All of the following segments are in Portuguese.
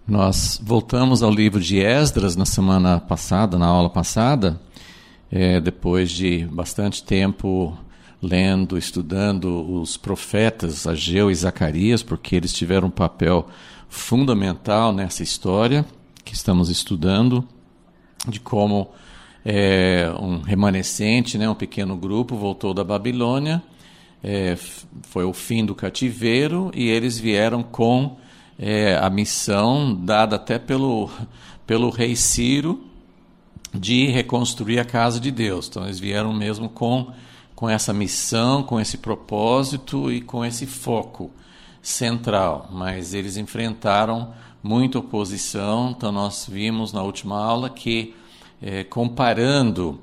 Nós voltamos ao livro de Esdras na semana passada, na aula passada, depois de bastante tempo lendo, estudando os profetas Ageu e Zacarias, porque eles tiveram um papel fundamental nessa história que estamos estudando, de como um remanescente, um pequeno grupo, voltou da Babilônia, foi o fim do cativeiro, e eles vieram com a missão dada até pelo rei Ciro de reconstruir a casa de Deus. Então eles vieram mesmo com essa missão, com esse propósito e com esse foco central, mas eles enfrentaram muita oposição. Então nós vimos na última aula que comparando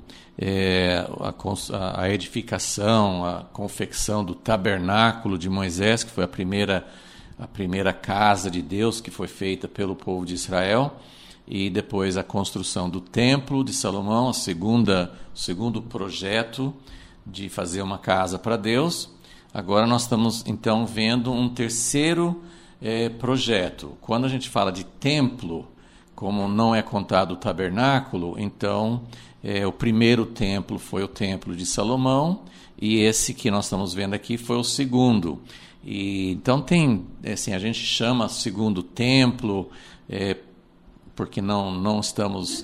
a edificação, a confecção do tabernáculo de Moisés, que foi a primeira casa de Deus que foi feita pelo povo de Israel, e depois a construção do templo de Salomão, o segundo projeto de fazer uma casa para Deus. Agora nós estamos então vendo um terceiro projeto. Quando a gente fala de templo, como não é contado o tabernáculo, então o primeiro templo foi o templo de Salomão, e esse que nós estamos vendo aqui foi o segundo. E então tem, assim, a gente chama segundo templo, porque não estamos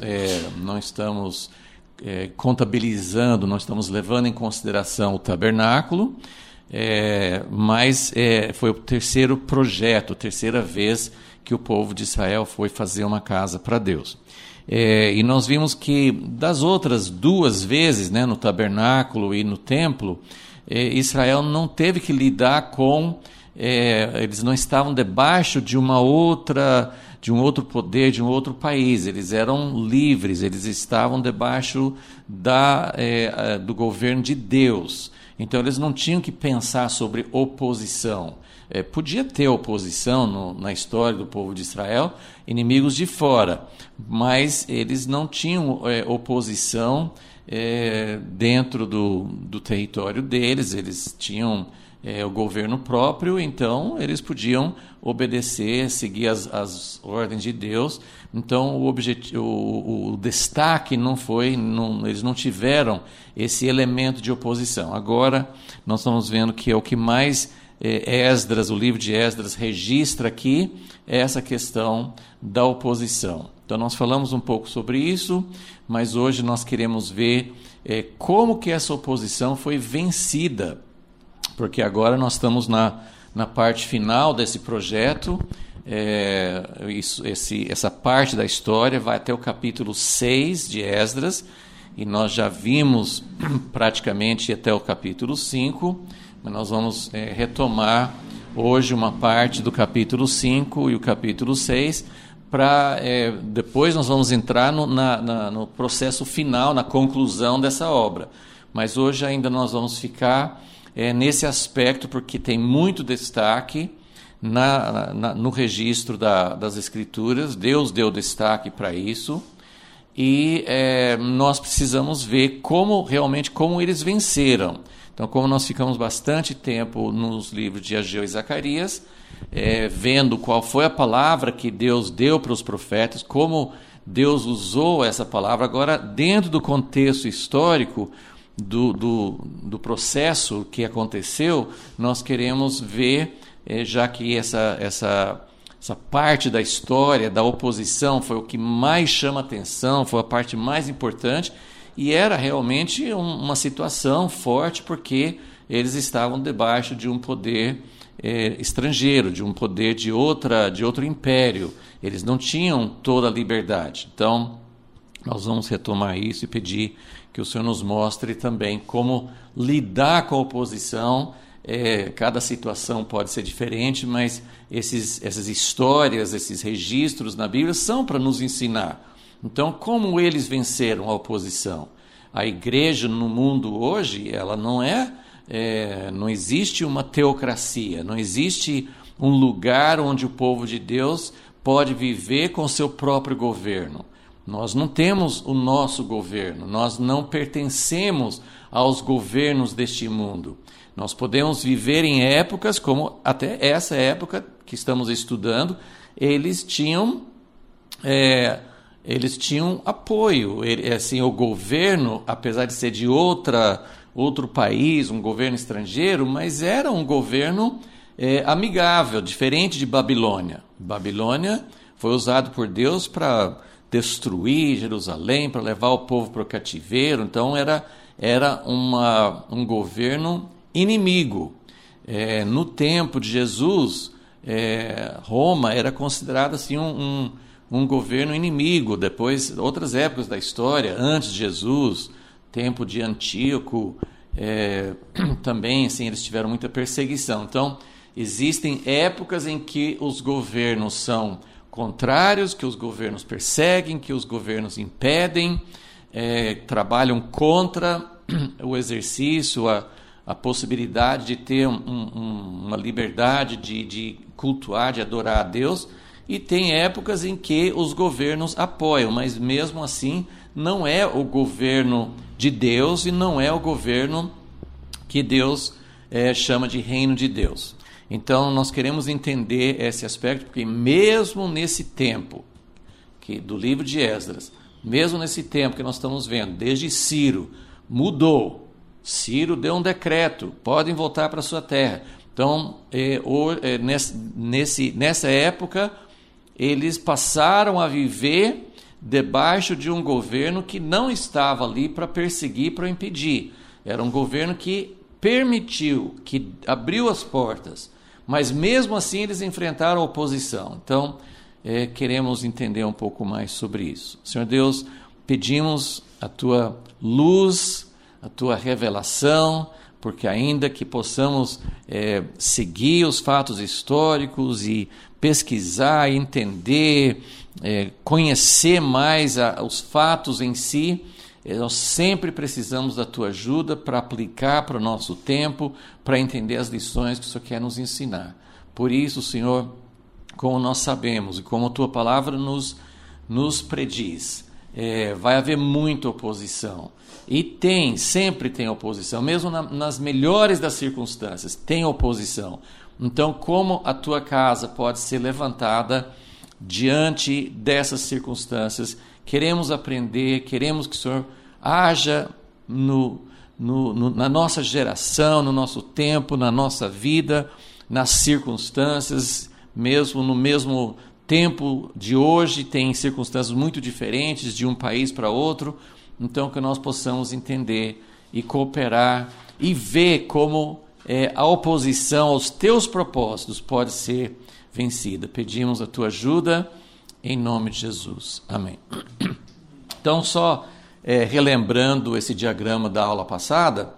contabilizando, não estamos levando em consideração o tabernáculo, mas foi o terceiro projeto, a terceira vez que o povo de Israel foi fazer uma casa para Deus. E nós vimos que das outras duas vezes, no tabernáculo e no templo, Israel não teve que lidar com, eles não estavam debaixo de um outro poder, de um outro país. Eles eram livres, eles estavam debaixo do governo de Deus. Então eles não tinham que pensar sobre oposição. Podia ter oposição na história do povo de Israel, inimigos de fora, mas eles não tinham oposição dentro do território deles. Eles tinham o governo próprio, então eles podiam obedecer, seguir as ordens de Deus. Então o destaque não foi, eles não tiveram esse elemento de oposição. Agora nós estamos vendo que é o que mais Esdras, o livro de Esdras registra aqui, é essa questão da oposição. Então nós falamos um pouco sobre isso, mas hoje nós queremos ver como que essa oposição foi vencida, porque agora nós estamos na parte final desse projeto. Essa parte da história vai até o capítulo 6 de Esdras, e nós já vimos praticamente até o capítulo 5, mas nós vamos retomar hoje uma parte do capítulo 5 e o capítulo 6, depois nós vamos entrar no processo final, na conclusão dessa obra. Mas hoje ainda nós vamos ficar nesse aspecto, porque tem muito destaque no registro das Escrituras. Deus deu destaque para isso, e nós precisamos ver como eles venceram. Então, como nós ficamos bastante tempo nos livros de Ageu e Zacarias, vendo qual foi a palavra que Deus deu para os profetas, como Deus usou essa palavra, agora dentro do contexto histórico do processo que aconteceu, nós queremos ver, já que essa parte da história, da oposição, foi o que mais chama atenção, foi a parte mais importante, e era realmente uma situação forte, porque eles estavam debaixo de um poder estrangeiro, de um poder de outro império. Eles não tinham toda a liberdade. Então, nós vamos retomar isso e pedir que o Senhor nos mostre também como lidar com a oposição. Cada situação pode ser diferente, mas essas histórias, esses registros na Bíblia são para nos ensinar. Então, como eles venceram a oposição? A igreja no mundo hoje, ela não existe uma teocracia, não existe um lugar onde o povo de Deus pode viver com seu próprio governo. Nós não temos o nosso governo, nós não pertencemos aos governos deste mundo. Nós podemos viver em épocas como até essa época que estamos estudando. Eles tinham eles tinham apoio. Assim, o governo, apesar de ser de outro país, um governo estrangeiro, mas era um governo amigável, diferente de Babilônia. Babilônia foi usado por Deus para destruir Jerusalém, para levar o povo para o cativeiro. Então era um governo inimigo. No tempo de Jesus, Roma era considerada assim um governo inimigo. Depois, outras épocas da história, antes de Jesus, tempo de Antíoco, também assim, eles tiveram muita perseguição. Então, existem épocas em que os governos são contrários, que os governos perseguem, que os governos impedem, trabalham contra o exercício, a possibilidade de ter uma liberdade de cultuar, de adorar a Deus, e tem épocas em que os governos apoiam, mas mesmo assim não é o governo de Deus e não é o governo que Deus chama de reino de Deus. Então nós queremos entender esse aspecto, porque mesmo nesse tempo do livro de Esdras, mesmo nesse tempo que nós estamos vendo, desde Ciro, mudou. Ciro deu um decreto, podem voltar para a sua terra. Então, nessa época, eles passaram a viver debaixo de um governo que não estava ali para perseguir, para impedir. Era um governo que permitiu, que abriu as portas, mas mesmo assim eles enfrentaram a oposição. Então, queremos entender um pouco mais sobre isso. Senhor Deus, pedimos a Tua luz, a Tua revelação, porque ainda que possamos seguir os fatos históricos e pesquisar, entender, conhecer mais os fatos em si, nós sempre precisamos da Tua ajuda para aplicar para o nosso tempo, para entender as lições que o Senhor quer nos ensinar. Por isso, Senhor, como nós sabemos e como a Tua palavra nos prediz, vai haver muita oposição. E sempre tem oposição, mesmo nas melhores das circunstâncias, tem oposição. Então, como a Tua casa pode ser levantada diante dessas circunstâncias? Queremos aprender, queremos que o Senhor haja na nossa geração, no nosso tempo, na nossa vida, nas circunstâncias, mesmo no mesmo tempo de hoje, tem circunstâncias muito diferentes de um país para outro. Então, que nós possamos entender e cooperar e ver como a oposição aos Teus propósitos pode ser vencida. Pedimos a Tua ajuda em nome de Jesus. Amém. Então, só relembrando esse diagrama da aula passada,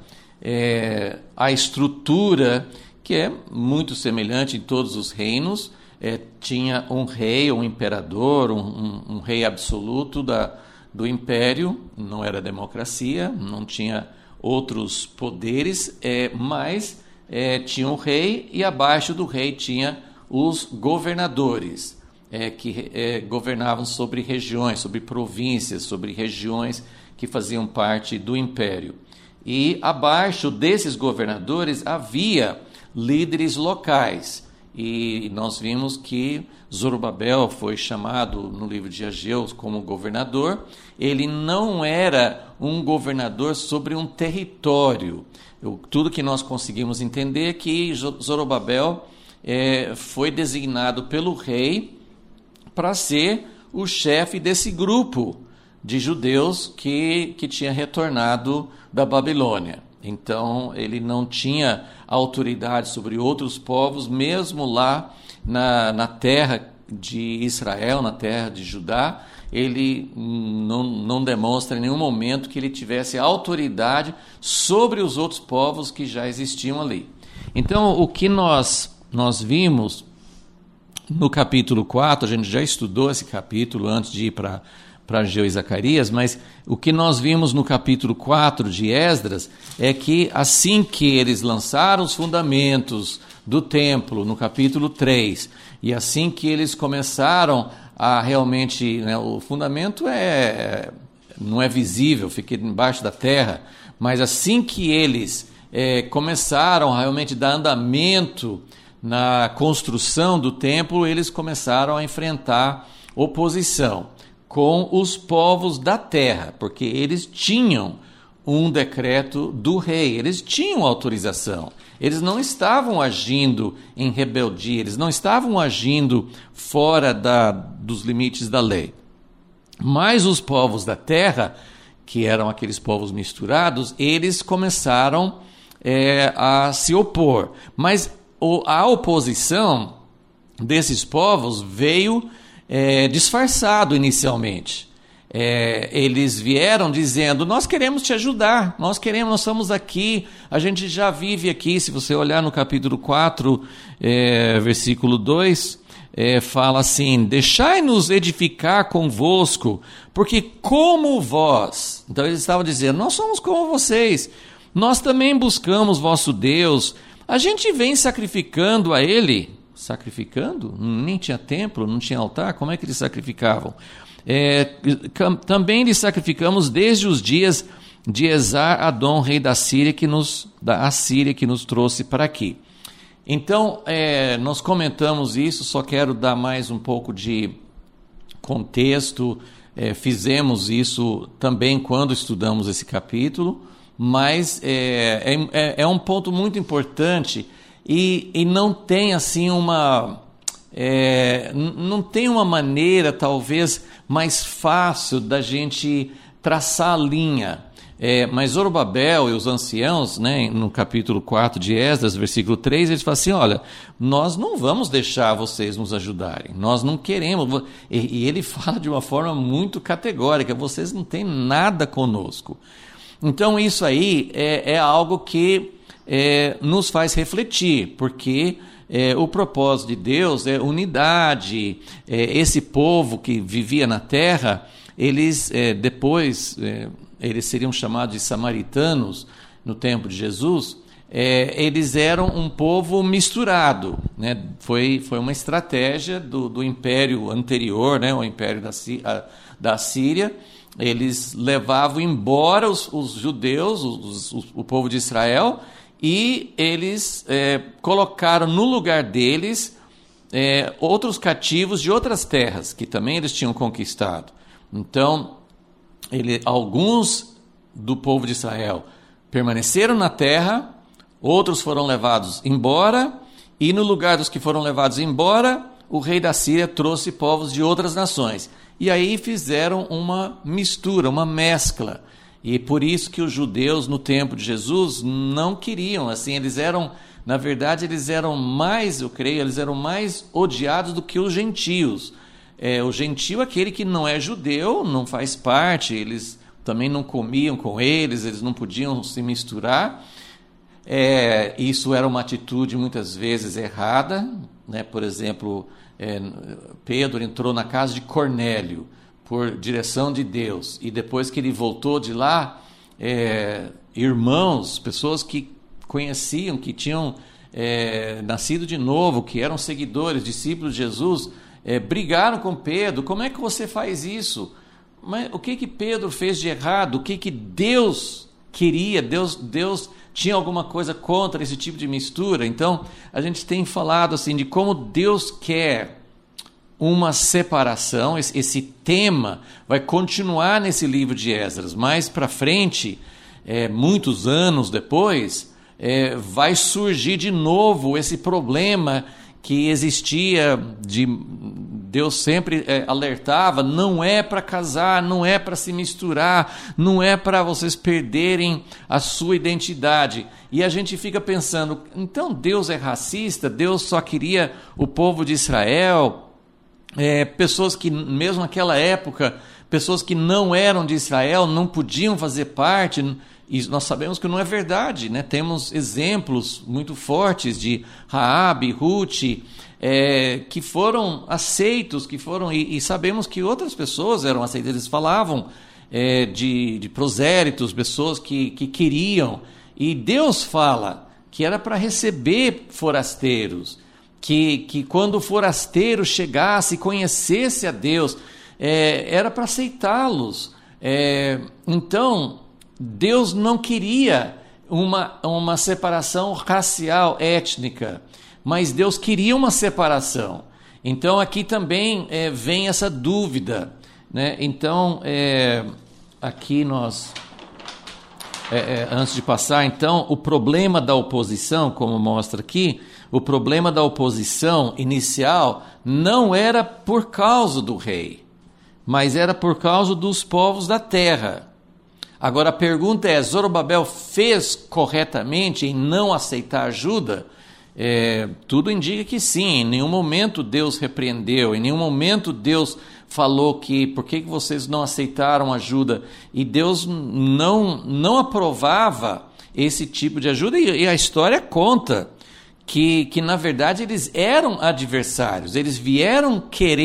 a estrutura, que é muito semelhante em todos os reinos, tinha um rei, um imperador, um rei absoluto do império, não era democracia, não tinha outros poderes, mas tinha um rei e abaixo do rei tinha os governadores, que governavam sobre regiões, sobre províncias, sobre regiões que faziam parte do império. E abaixo desses governadores havia líderes locais. E nós vimos que Zorobabel foi chamado no livro de Ageu como governador. Ele não era um governador sobre um território. Tudo que nós conseguimos entender é que Zorobabel foi designado pelo rei para ser o chefe desse grupo de judeus que tinha retornado da Babilônia. Então, ele não tinha autoridade sobre outros povos, mesmo lá na terra de Israel, na terra de Judá, ele não demonstra em nenhum momento que ele tivesse autoridade sobre os outros povos que já existiam ali. Então, o que nós vimos no capítulo 4, a gente já estudou esse capítulo antes de ir para Ageu e Zacarias, mas o que nós vimos no capítulo 4 de Esdras é que assim que eles lançaram os fundamentos do templo, no capítulo 3, e assim que eles começaram a realmente, o fundamento não é visível, fica embaixo da terra, mas assim que eles começaram a realmente dar andamento na construção do templo, eles começaram a enfrentar oposição com os povos da terra, porque eles tinham um decreto do rei, eles tinham autorização, eles não estavam agindo em rebeldia, eles não estavam agindo fora dos limites da lei. Mas os povos da terra, que eram aqueles povos misturados, eles começaram a se opor. Mas a oposição desses povos veio disfarçado inicialmente. Eles vieram dizendo: nós queremos te ajudar, nós estamos aqui, a gente já vive aqui. Se você olhar no capítulo 4, versículo 2, fala assim: deixai-nos edificar convosco, porque como vós... Então eles estavam dizendo: nós somos como vocês, nós também buscamos vosso Deus, a gente vem sacrificando a ele. Sacrificando? Nem tinha templo, não tinha altar, como é que eles sacrificavam? Também lhe sacrificamos desde os dias de Esar-Adom, rei da Assíria, que nos trouxe para aqui. Então, nós comentamos isso, só quero dar mais um pouco de contexto. Fizemos isso também quando estudamos esse capítulo, mas é um ponto muito importante e não tem assim não tem uma maneira talvez mais fácil da gente traçar a linha. Mas Zorobabel e os anciãos, né, no capítulo 4 de Esdras, versículo 3, eles falam assim: olha, nós não vamos deixar vocês nos ajudarem, nós não queremos. E ele fala de uma forma muito categórica: vocês não têm nada conosco. Então isso aí é algo que nos faz refletir, porque o propósito de Deus é unidade. Esse povo que vivia na terra, eles depois... eles seriam chamados de samaritanos no tempo de Jesus. Eles eram um povo misturado, né? Foi uma estratégia do império anterior, né? O império da Síria. Eles levavam embora os judeus, o povo de Israel, e eles colocaram no lugar deles outros cativos de outras terras, que também eles tinham conquistado. Então, alguns do povo de Israel permaneceram na terra, outros foram levados embora, e no lugar dos que foram levados embora, o rei da Síria trouxe povos de outras nações. E aí fizeram uma mistura, uma mescla. E por isso que os judeus no tempo de Jesus não queriam, assim, na verdade eles eram mais, eu creio, eles eram mais odiados do que os gentios. O gentio, aquele que não é judeu, não faz parte, eles também não comiam com eles não podiam se misturar. Isso era uma atitude muitas vezes errada, né? Por exemplo, Pedro entrou na casa de Cornélio por direção de Deus, e depois que ele voltou de lá, irmãos, pessoas que conheciam, que tinham nascido de novo, que eram seguidores, discípulos de Jesus, brigaram com Pedro: como é que você faz isso? Mas o que Pedro fez de errado? O que Deus queria? Deus tinha alguma coisa contra esse tipo de mistura? Então, a gente tem falado assim de como Deus quer uma separação. Esse tema vai continuar nesse livro de Esdras. Mais para frente, muitos anos depois, vai surgir de novo esse problema que existia, Deus sempre alertava: não é para casar, não é para se misturar, não é para vocês perderem a sua identidade. E a gente fica pensando: então Deus é racista? Deus só queria o povo de Israel? Pessoas que, mesmo naquela época, pessoas que não eram de Israel não podiam fazer parte. E nós sabemos que não é verdade, né? Temos exemplos muito fortes de Raabe, Ruth, que foram aceitos, e sabemos que outras pessoas eram aceitas. Eles falavam de prosélitos, pessoas que queriam, e Deus fala que era para receber forasteiros, que quando o forasteiro chegasse e conhecesse a Deus, era para aceitá-los. Então, Deus não queria uma separação racial, étnica. mas Deus queria uma separação. Então aqui também vem essa dúvida, né? Então aqui nós, antes de passar, então, o problema da oposição, como mostra aqui, o problema da oposição inicial não era por causa do rei, mas era por causa dos povos da terra. Agora a pergunta é, Zorobabel fez corretamente em não aceitar ajuda? Tudo indica que sim. Em nenhum momento Deus repreendeu, em nenhum momento Deus falou que por que vocês não aceitaram ajuda, e Deus não aprovava esse tipo de ajuda, e a história conta que na verdade eles eram adversários, eles vieram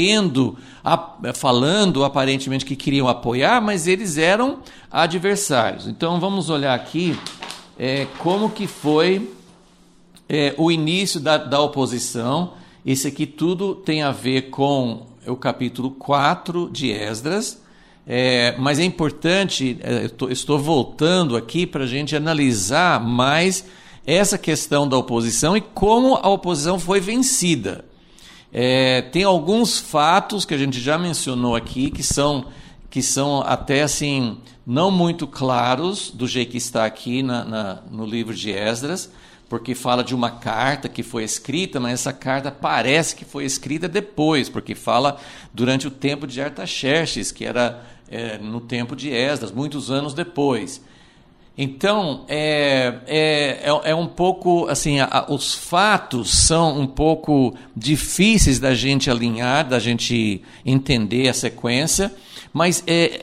falando aparentemente que queriam apoiar, mas eles eram adversários. Então vamos olhar aqui como que foi o início da oposição. Esse aqui tudo tem a ver com o capítulo 4 de Esdras, mas é importante, estou voltando aqui para a gente analisar mais essa questão da oposição e como a oposição foi vencida. Tem alguns fatos que a gente já mencionou aqui, que são até assim, não muito claros do jeito que está aqui no livro de Esdras, porque fala de uma carta que foi escrita, mas essa carta parece que foi escrita depois, porque fala durante o tempo de Artaxerxes, que era no tempo de Esdras, muitos anos depois. Então, é um pouco, assim, os fatos são um pouco difíceis da gente alinhar, da gente entender a sequência, mas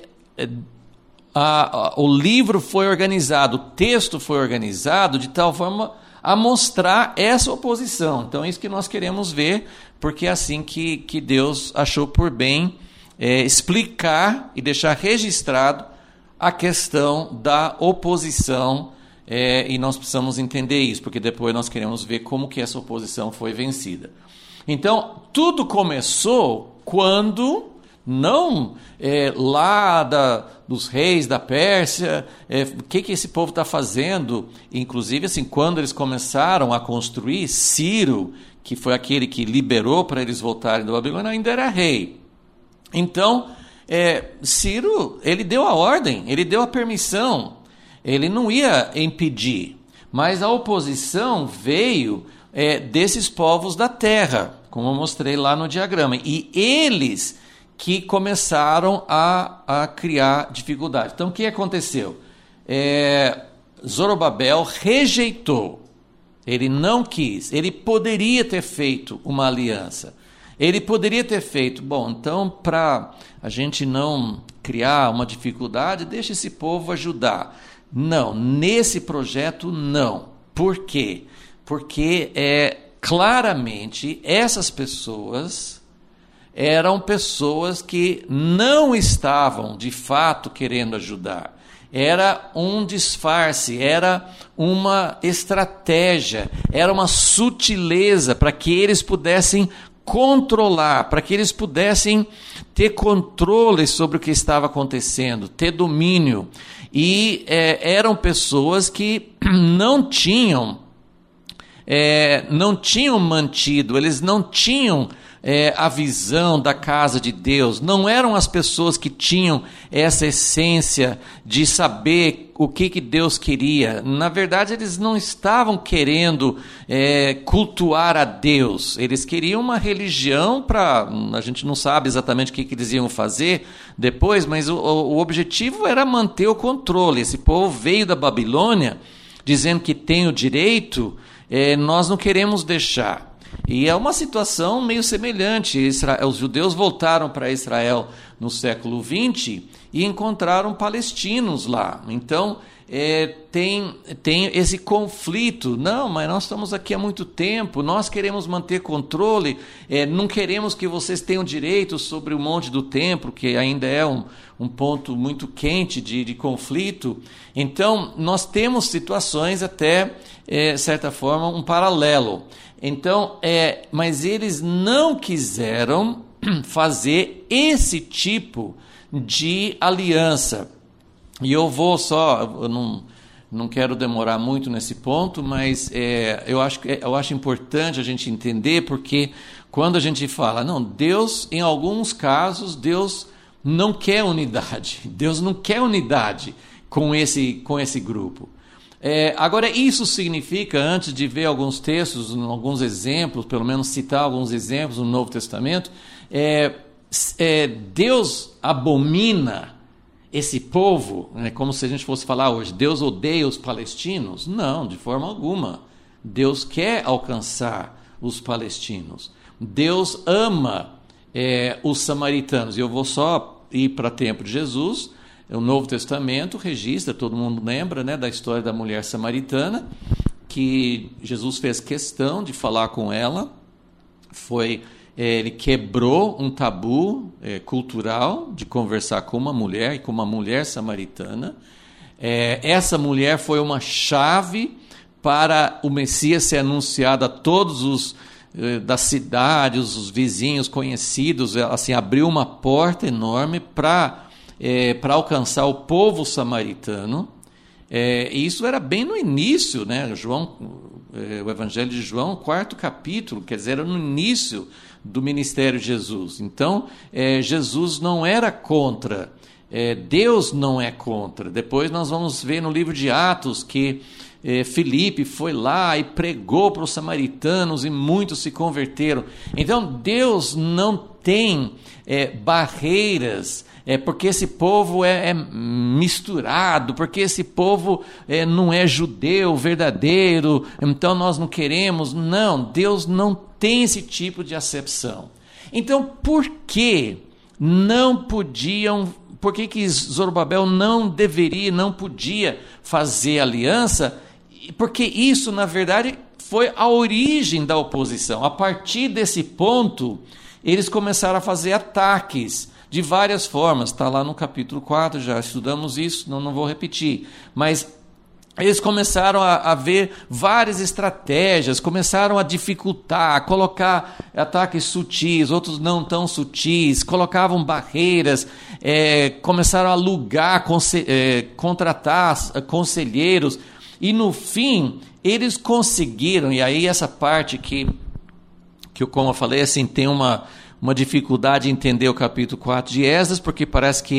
o livro foi organizado, o texto foi organizado de tal forma a mostrar essa oposição. Então é isso que nós queremos ver, porque é assim que Deus achou por bem explicar e deixar registrado a questão da oposição, e nós precisamos entender isso, porque depois nós queremos ver como que essa oposição foi vencida. Então, tudo começou quando, não lá dos reis da Pérsia, o que esse povo está fazendo, inclusive assim, quando eles começaram a construir, Ciro, que foi aquele que liberou para eles voltarem da Babilônia, ainda era rei. Então, Ciro, ele deu a ordem, ele deu a permissão, ele não ia impedir, mas a oposição veio desses povos da terra, como eu mostrei lá no diagrama, e eles que começaram a criar dificuldade. Então, o que aconteceu? Zorobabel rejeitou, ele não quis, ele poderia ter feito uma aliança, ele poderia ter feito, bom, então, para a gente não criar uma dificuldade, deixa esse povo ajudar. Não, nesse projeto não. Por quê? Porque claramente essas pessoas eram pessoas que não estavam de fato querendo ajudar. Era um disfarce, era uma estratégia, era uma sutileza para que eles pudessem controlar, para que eles pudessem ter controle sobre o que estava acontecendo, ter domínio. E eram pessoas que não tinham mantido, eles não tinham a visão da casa de Deus, não eram as pessoas que tinham essa essência de saber o que Deus queria. Na verdade, eles não estavam querendo cultuar a Deus, eles queriam uma religião a gente não sabe exatamente o que eles iam fazer depois, mas o objetivo era manter o controle. Esse povo veio da Babilônia dizendo que tem o direito, nós não queremos deixar. E é uma situação meio semelhante. Os judeus voltaram para Israel no século XX e encontraram palestinos lá. Então, tem esse conflito. Não, mas nós estamos aqui há muito tempo, nós queremos manter controle, não queremos que vocês tenham direito sobre o monte do templo, que ainda é um ponto muito quente de conflito. Então, nós temos situações até, de certa forma, um paralelo. Então, mas eles não quiseram fazer esse tipo de aliança. E eu vou só, não quero demorar muito nesse ponto, mas eu acho importante a gente entender, porque quando a gente fala, não, Deus, em alguns casos, Deus não quer unidade. Deus não quer unidade com esse grupo. Agora, isso significa, antes de ver alguns textos, alguns exemplos, pelo menos citar alguns exemplos no Novo Testamento, Deus abomina esse povo, como se a gente fosse falar hoje, Deus odeia os palestinos? Não, de forma alguma. Deus quer alcançar os palestinos. Deus ama os samaritanos. E eu vou só ir para o tempo de Jesus. O Novo Testamento registra, todo mundo lembra, da história da mulher samaritana, que Jesus fez questão de falar com ela. Ele quebrou um tabu cultural de conversar com uma mulher, e com uma mulher samaritana. Essa mulher foi uma chave para o Messias ser anunciado a todos das cidades, os vizinhos conhecidos. Assim, abriu uma porta enorme para alcançar o povo samaritano. E isso era bem no início, o Evangelho de João, 4º capítulo, quer dizer, era no início do ministério de Jesus. Então, Jesus não era contra, Deus não é contra. Depois nós vamos ver no livro de Atos que Filipe foi lá e pregou para os samaritanos e muitos se converteram. Então, Deus não tem barreiras, porque esse povo é misturado, porque esse povo não é judeu verdadeiro, então nós não queremos. Não, Deus não tem esse tipo de acepção. Então, por que Zorobabel não podia fazer aliança? Porque isso, na verdade, foi a origem da oposição. A partir desse ponto, eles começaram a fazer ataques de várias formas. Está lá no capítulo 4, já estudamos isso, não vou repetir. Mas eles começaram a ver várias estratégias, começaram a dificultar, a colocar ataques sutis, outros não tão sutis, colocavam barreiras, começaram a alugar, contratar conselheiros, e no fim eles conseguiram. E aí essa parte que eu, como eu falei, assim, tem uma dificuldade em entender o capítulo 4 de Esdras, porque parece que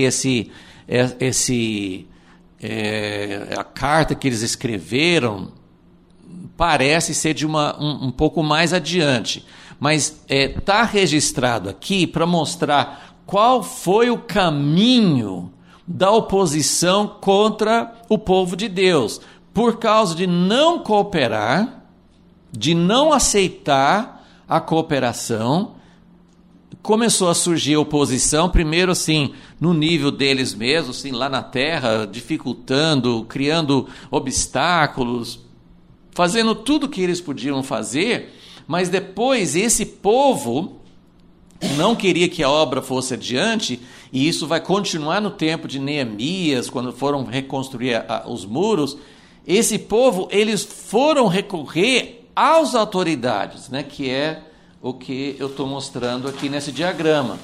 a carta que eles escreveram parece ser de um pouco mais adiante, mas está registrado aqui para mostrar qual foi o caminho da oposição contra o povo de Deus, por causa de não cooperar, de não aceitar a cooperação. Começou a surgir oposição, primeiro assim, no nível deles mesmos, assim, lá na terra, dificultando, criando obstáculos, fazendo tudo o que eles podiam fazer, mas depois esse povo não queria que a obra fosse adiante, e isso vai continuar no tempo de Neemias, quando foram reconstruir os muros. Esse povo, eles foram recorrer às autoridades, que é o que eu estou mostrando aqui nesse diagrama.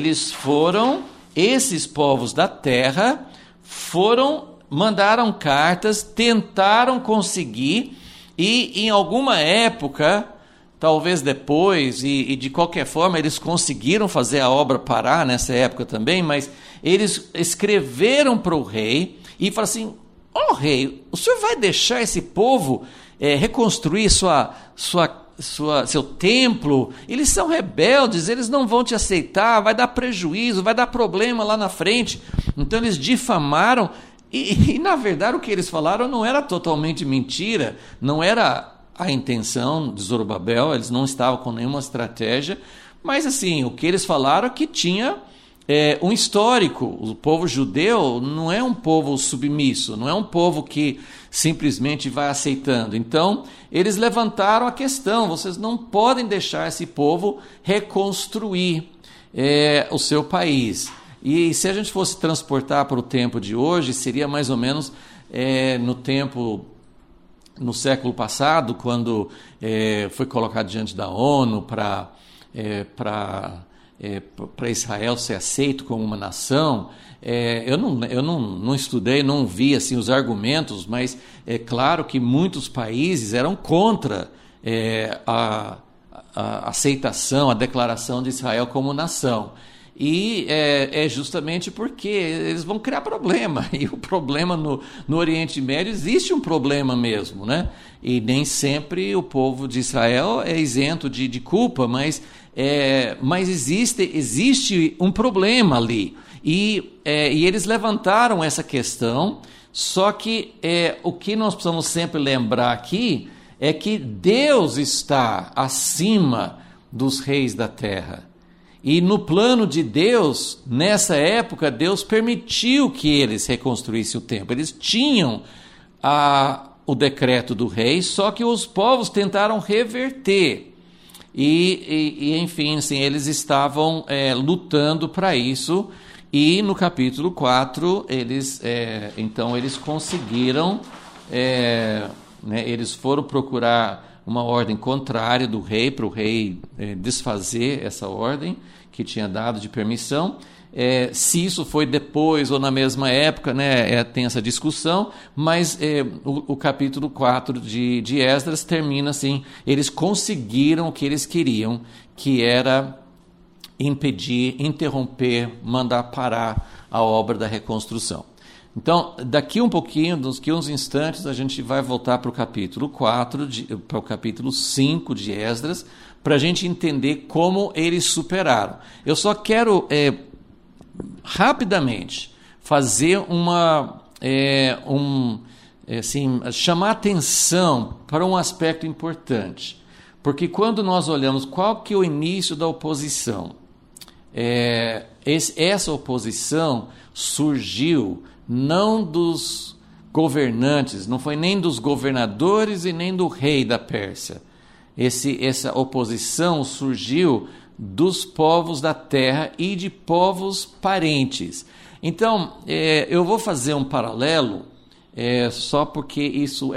Esses povos da terra mandaram cartas, tentaram conseguir, e em alguma época, talvez depois, e de qualquer forma, eles conseguiram fazer a obra parar nessa época também, mas eles escreveram para o rei e falaram assim: rei, o senhor vai deixar esse povo reconstruir seu templo? Eles são rebeldes, eles não vão te aceitar, vai dar prejuízo, vai dar problema lá na frente. Então eles difamaram, e na verdade o que eles falaram não era totalmente mentira, não era a intenção de Zorobabel, eles não estavam com nenhuma estratégia, mas assim, o que eles falaram é que tinha um histórico. O povo judeu não é um povo submisso, não é um povo que simplesmente vai aceitando. Então, eles levantaram a questão: vocês não podem deixar esse povo reconstruir o seu país. E se a gente fosse transportar para o tempo de hoje, seria mais ou menos no século passado, quando foi colocado diante da ONU para para Israel ser aceito como uma nação. Eu não estudei, não vi assim, os argumentos, mas é claro que muitos países eram contra a aceitação, a declaração de Israel como nação. E é justamente porque eles vão criar problema. E o problema no Oriente Médio, existe um problema mesmo, né? E nem sempre o povo de Israel é isento de culpa, mas existe um problema ali. E eles levantaram essa questão, só que o que nós precisamos sempre lembrar aqui é que Deus está acima dos reis da terra. E no plano de Deus, nessa época, Deus permitiu que eles reconstruíssem o templo. Eles tinham o decreto do rei, só que os povos tentaram reverter. Enfim, assim, eles estavam lutando para isso. E no capítulo 4, então eles conseguiram, eles foram procurar uma ordem contrária do rei, para o rei desfazer essa ordem que tinha dado de permissão. Se isso foi depois ou na mesma época, né, tem essa discussão, mas o capítulo 4 de Esdras termina assim: eles conseguiram o que eles queriam, que era impedir, interromper, mandar parar a obra da reconstrução. Então, daqui um pouquinho, daqui uns instantes, a gente vai voltar para o capítulo 4, para o capítulo 5 de Esdras, para a gente entender como eles superaram. Eu só quero rapidamente fazer chamar atenção para um aspecto importante, porque quando nós olhamos qual que é o início da oposição, essa oposição surgiu não dos governantes, não foi nem dos governadores e nem do rei da Pérsia. Essa oposição surgiu dos povos da terra e de povos parentes. Então, eu vou fazer um paralelo, só porque isso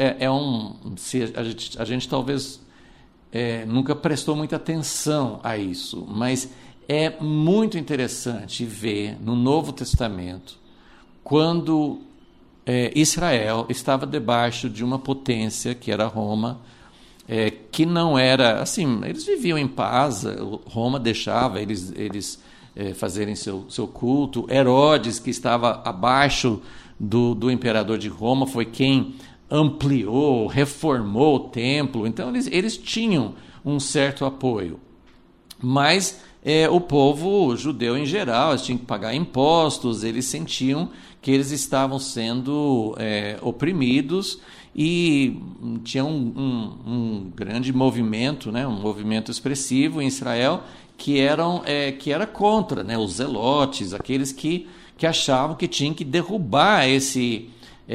a gente talvez nunca prestou muita atenção a isso, mas é muito interessante ver no Novo Testamento, quando Israel estava debaixo de uma potência que era Roma, que não era assim, eles viviam em paz, Roma deixava eles fazerem seu culto. Herodes, que estava abaixo do imperador de Roma, foi quem ampliou, reformou o templo. Então eles tinham um certo apoio, mas o povo judeu em geral, eles tinham que pagar impostos, eles sentiam que eles estavam sendo oprimidos, e tinha um grande movimento, né, um movimento expressivo em Israel que era contra, né, os zelotes, aqueles que achavam que tinham que derrubar esse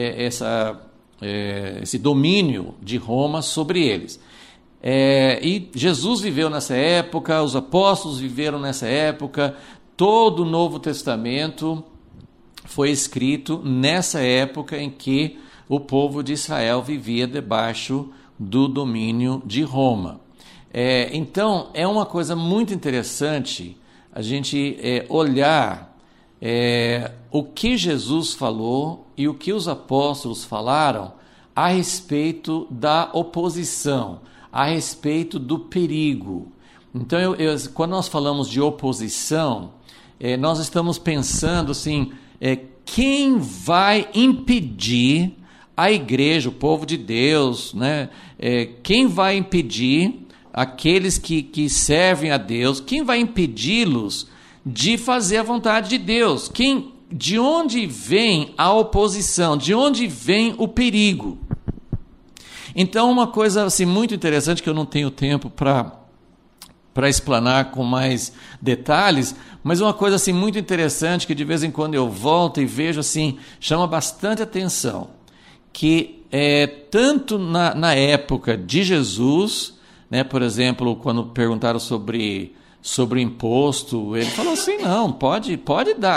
domínio de Roma sobre eles. E Jesus viveu nessa época, os apóstolos viveram nessa época, todo o Novo Testamento foi escrito nessa época em que o povo de Israel vivia debaixo do domínio de Roma. Então, é uma coisa muito interessante a gente olhar o que Jesus falou e o que os apóstolos falaram a respeito da oposição, a respeito do perigo. Então, quando nós falamos de oposição, nós estamos pensando assim, quem vai impedir a igreja, o povo de Deus, né? Quem vai impedir aqueles que servem a Deus, quem vai impedi-los de fazer a vontade de Deus? De onde vem a oposição? De onde vem o perigo? Então, uma coisa assim, muito interessante, que eu não tenho tempo para explanar com mais detalhes, mas uma coisa assim, muito interessante, que de vez em quando eu volto e vejo, assim, chama bastante atenção, que tanto na época de Jesus, né, por exemplo, quando perguntaram sobre imposto, ele falou assim, não, pode dar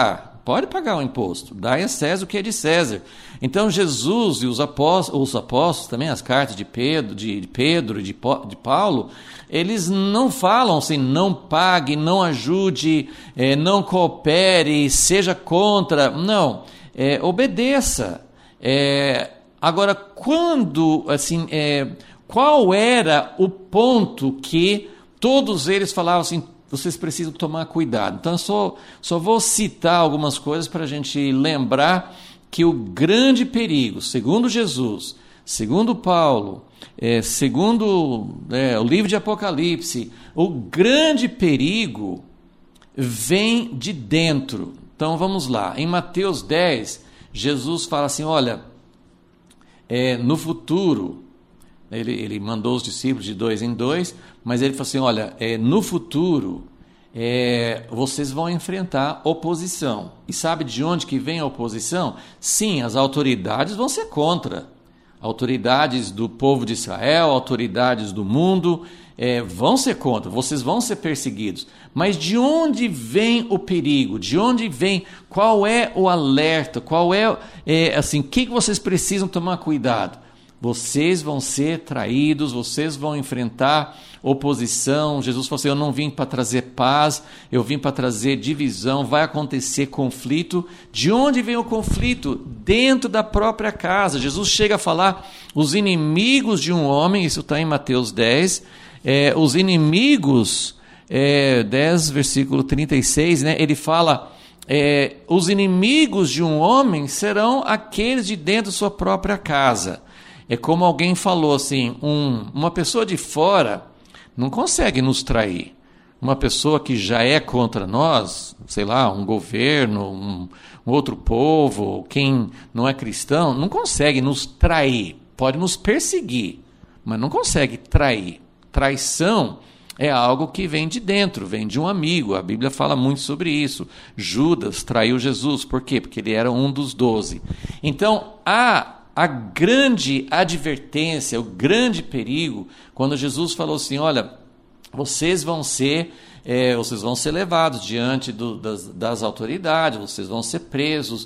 pode pagar o imposto. Dai a César o que é de César. Então Jesus e os apóstolos também, as cartas de Pedro, de Paulo, eles não falam assim, não pague, não ajude, não coopere, seja contra. Não, obedeça. Agora, quando, assim, qual era o ponto que todos eles falavam assim, vocês precisam tomar cuidado? Então, eu só vou citar algumas coisas para a gente lembrar que o grande perigo, segundo Jesus, segundo Paulo, segundo o livro de Apocalipse, o grande perigo vem de dentro. Então, vamos lá. Em Mateus 10, Jesus fala assim, olha, no futuro, ele mandou os discípulos de 2 em 2, mas ele falou assim, olha, no futuro vocês vão enfrentar oposição. E sabe de onde que vem a oposição? Sim, as autoridades vão ser contra. Autoridades do povo de Israel, autoridades do mundo, vão ser contra, vocês vão ser perseguidos. Mas de onde vem o perigo? De onde vem? Qual é o alerta? Qual assim, o que vocês precisam tomar cuidado? Vocês vão ser traídos, vocês vão enfrentar oposição. Jesus falou assim, eu não vim para trazer paz, eu vim para trazer divisão, vai acontecer conflito. De onde vem o conflito? Dentro da própria casa. Jesus chega a falar, os inimigos de um homem, isso está em Mateus 10, os inimigos, 10, versículo 36, né, ele fala, os inimigos de um homem serão aqueles de dentro da sua própria casa. É como alguém falou assim, uma pessoa de fora não consegue nos trair. Uma pessoa que já é contra nós, sei lá, um governo, um outro povo, quem não é cristão, não consegue nos trair. Pode nos perseguir, mas não consegue trair. Traição é algo que vem de dentro, vem de um amigo. A Bíblia fala muito sobre isso. Judas traiu Jesus. Por quê? Porque ele era um dos 12. Então, a grande advertência, o grande perigo, quando Jesus falou assim, olha, vocês vão ser levados diante das autoridades, vocês vão ser presos,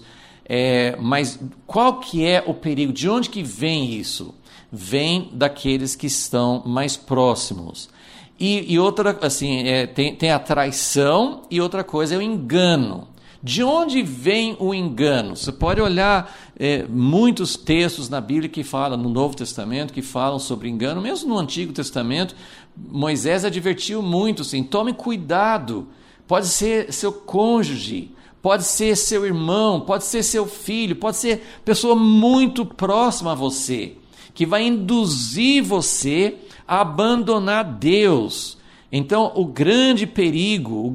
mas qual que é o perigo? De onde que vem isso? Vem daqueles que estão mais próximos. E outra, assim, tem a traição e outra coisa é o engano. De onde vem o engano? Você pode olhar muitos textos na Bíblia que falam, no Novo Testamento, que falam sobre engano. Mesmo no Antigo Testamento, Moisés advertiu muito, assim, tome cuidado. Pode ser seu cônjuge, pode ser seu irmão, pode ser seu filho, pode ser pessoa muito próxima a você, que vai induzir você a abandonar Deus. Então, o grande perigo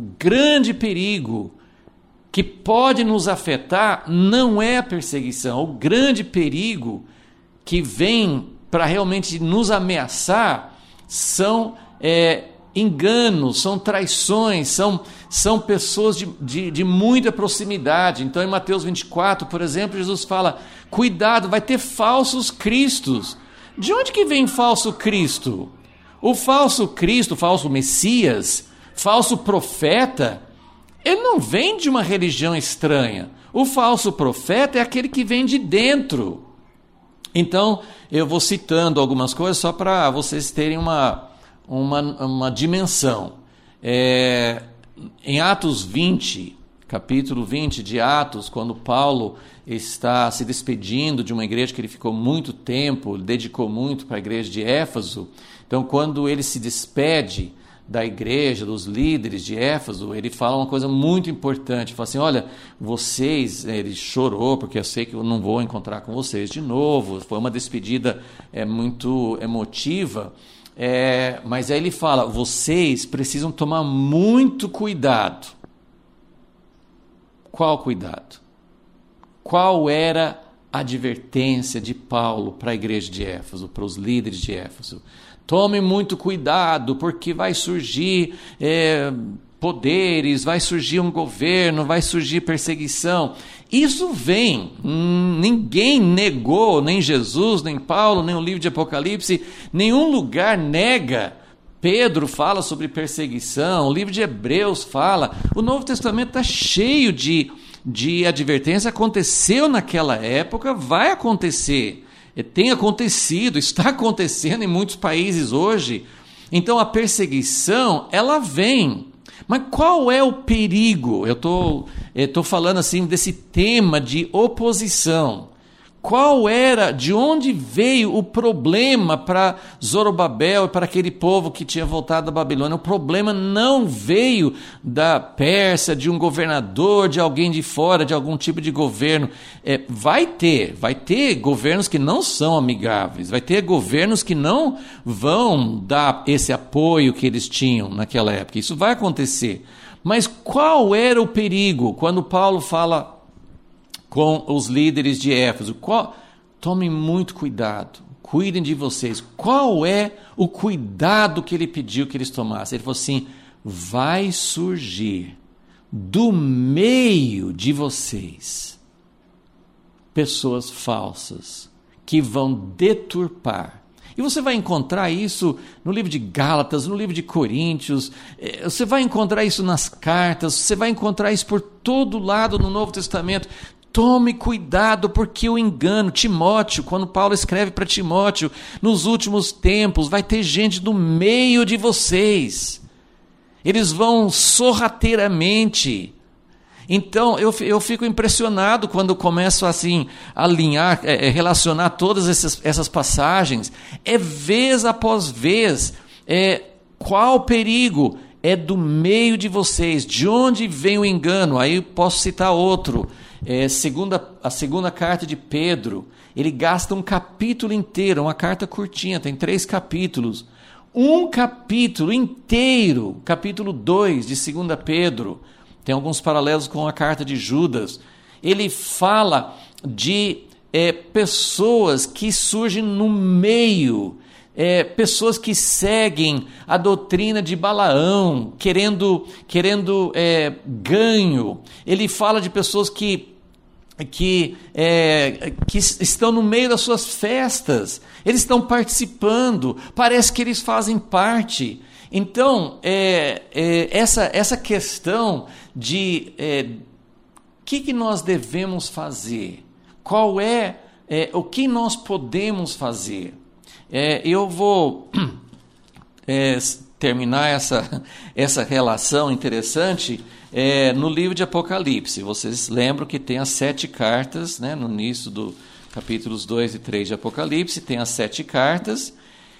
que pode nos afetar não é a perseguição. O grande perigo que vem para realmente nos ameaçar são enganos, são traições, são pessoas de muita proximidade. Então, em Mateus 24, por exemplo, Jesus fala, cuidado, vai ter falsos cristos. De onde que vem falso Cristo? O falso Cristo, o falso Messias, falso profeta, ele não vem de uma religião estranha. O falso profeta é aquele que vem de dentro. Então, eu vou citando algumas coisas só para vocês terem uma dimensão. Em Atos 20, capítulo 20 de Atos, quando Paulo está se despedindo de uma igreja que ele ficou muito tempo, dedicou muito para a igreja de Éfeso. Então, quando ele se despede da igreja, dos líderes de Éfeso, ele fala uma coisa muito importante, fala assim, olha, vocês, ele chorou, porque eu sei que eu não vou encontrar com vocês de novo, foi uma despedida muito emotiva, mas aí ele fala, vocês precisam tomar muito cuidado. Qual cuidado? Qual era a advertência de Paulo para a igreja de Éfeso, para os líderes de Éfeso? Tome muito cuidado, porque vai surgir poderes, vai surgir um governo, vai surgir perseguição. Isso vem, ninguém negou, nem Jesus, nem Paulo, nem o livro de Apocalipse, nenhum lugar nega. Pedro fala sobre perseguição, o livro de Hebreus fala, o Novo Testamento está cheio de de advertência aconteceu naquela época, vai acontecer, tem acontecido, está acontecendo em muitos países hoje. Então a perseguição, ela vem. Mas qual é o perigo? Eu tô falando assim desse tema de oposição. De onde veio o problema para Zorobabel e para aquele povo que tinha voltado da Babilônia? O problema não veio da Pérsia, de um governador, de alguém de fora, de algum tipo de governo. Vai ter governos que não são amigáveis, vai ter governos que não vão dar esse apoio que eles tinham naquela época. Isso vai acontecer. Mas qual era o perigo quando Paulo fala com os líderes de Éfeso? Tomem muito cuidado, cuidem de vocês. Qual é o cuidado que ele pediu que eles tomassem? Ele falou assim: vai surgir do meio de vocês pessoas falsas que vão deturpar. E você vai encontrar isso no livro de Gálatas, no livro de Coríntios, você vai encontrar isso nas cartas, você vai encontrar isso por todo lado no Novo Testamento. Tome cuidado, porque o engano, Timóteo, quando Paulo escreve para Timóteo, nos últimos tempos vai ter gente do meio de vocês, eles vão sorrateiramente. Então eu fico impressionado quando começo assim a alinhar, relacionar todas essas passagens, vez após vez. Qual o perigo? É do meio de vocês. De onde vem o engano? Aí eu posso citar outro. A segunda carta de Pedro, ele gasta um capítulo inteiro, uma carta curtinha, tem 3 capítulos, um capítulo inteiro, capítulo 2 de 2 Pedro, tem alguns paralelos com a carta de Judas. Ele fala de pessoas que surgem no meio, pessoas que seguem a doutrina de Balaão, querendo ganho. Ele fala de pessoas que estão no meio das suas festas, eles estão participando, parece que eles fazem parte. Então, essa questão de que nós devemos fazer, qual o que nós podemos fazer. Eu vou terminar essa relação interessante no livro de Apocalipse. Vocês lembram que tem as 7 cartas, né, no início do capítulos 2 e 3 de Apocalipse, tem as 7 cartas,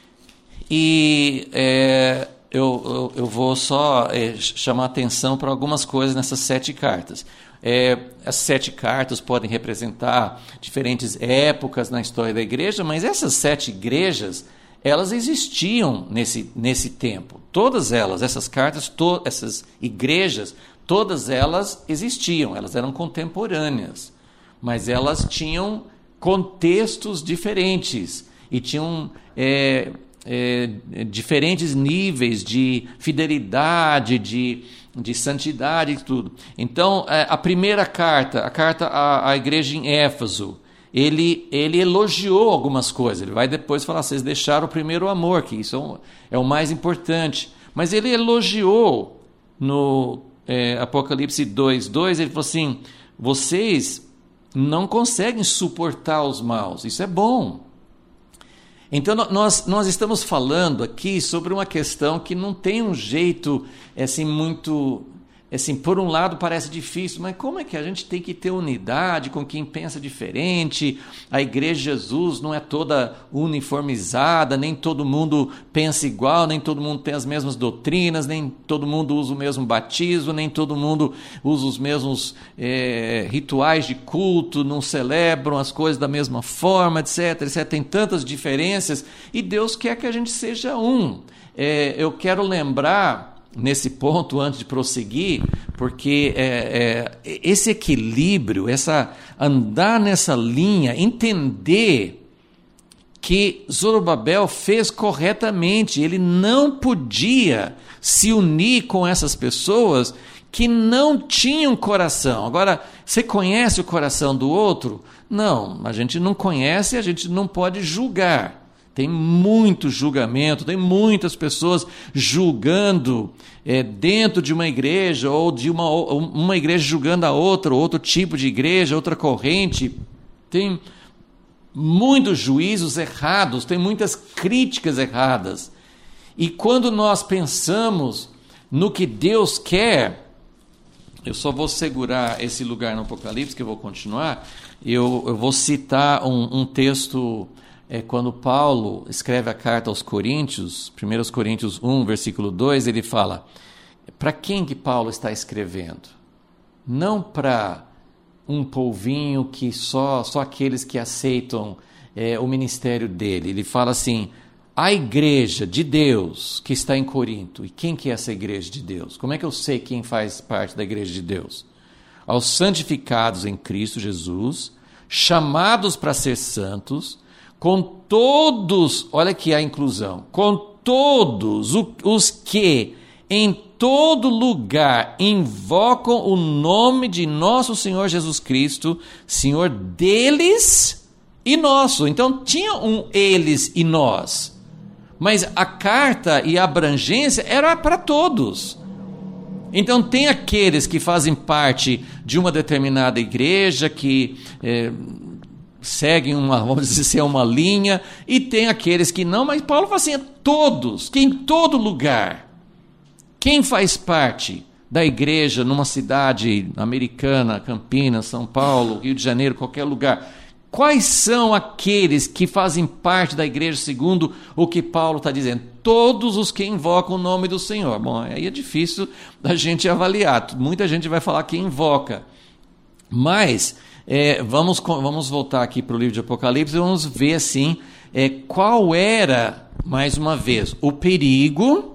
e eu vou só chamar atenção para algumas coisas nessas 7 cartas. As 7 cartas podem representar diferentes épocas na história da igreja, mas essas 7 igrejas, elas existiam nesse tempo. Todas elas, essas cartas, essas igrejas, todas elas existiam, elas eram contemporâneas, mas elas tinham contextos diferentes e tinham diferentes níveis de fidelidade, de santidade e tudo. Então, a primeira carta, a carta à igreja em Éfeso, ele elogiou algumas coisas. Ele vai depois falar: vocês deixaram o primeiro amor, que isso é o mais importante. Mas ele elogiou no Apocalipse 2:2, ele falou assim: vocês não conseguem suportar os maus, isso é bom. Então nós estamos falando aqui sobre uma questão que não tem um jeito assim muito, assim, por um lado parece difícil, mas como é que a gente tem que ter unidade com quem pensa diferente? A igreja de Jesus não é toda uniformizada, nem todo mundo pensa igual, nem todo mundo tem as mesmas doutrinas, nem todo mundo usa o mesmo batismo, nem todo mundo usa os mesmos rituais de culto, não celebram as coisas da mesma forma, etc, etc. Tem tantas diferenças e Deus quer que a gente seja um. Eu quero lembrar nesse ponto, antes de prosseguir, porque esse equilíbrio, andar nessa linha, entender que Zorobabel fez corretamente, ele não podia se unir com essas pessoas que não tinham coração. Agora, você conhece o coração do outro? Não, a gente não conhece, a gente não pode julgar. Tem muito julgamento, tem muitas pessoas julgando dentro de uma igreja, ou de uma igreja julgando a outra, outro tipo de igreja, outra corrente. Tem muitos juízos errados, tem muitas críticas erradas. E quando nós pensamos no que Deus quer, eu só vou segurar esse lugar no Apocalipse, que eu vou continuar. Eu vou citar um texto, quando Paulo escreve a carta aos Coríntios, 1 Coríntios 1, versículo 2, ele fala, para quem que Paulo está escrevendo? Não para um polvinho que só aqueles que aceitam o ministério dele. Ele fala assim, a igreja de Deus que está em Corinto. E quem que é essa igreja de Deus? Como é que eu sei quem faz parte da igreja de Deus? Aos santificados em Cristo Jesus, chamados para ser santos, com todos, olha aqui a inclusão, com todos os que em todo lugar invocam o nome de nosso Senhor Jesus Cristo, Senhor deles e nosso. Então tinha um eles e nós. Mas a carta e a abrangência era para todos. Então tem aqueles que fazem parte de uma determinada igreja, que seguem vamos dizer, uma linha, e tem aqueles que não, mas Paulo fala assim, todos, que em todo lugar. Quem faz parte da igreja numa cidade americana, Campinas, São Paulo, Rio de Janeiro, qualquer lugar, quais são aqueles que fazem parte da igreja segundo o que Paulo está dizendo? Todos os que invocam o nome do Senhor. Bom, aí é difícil da gente avaliar. Muita gente vai falar que invoca. Mas vamos voltar aqui para o livro de Apocalipse e vamos ver assim, qual era, mais uma vez, o perigo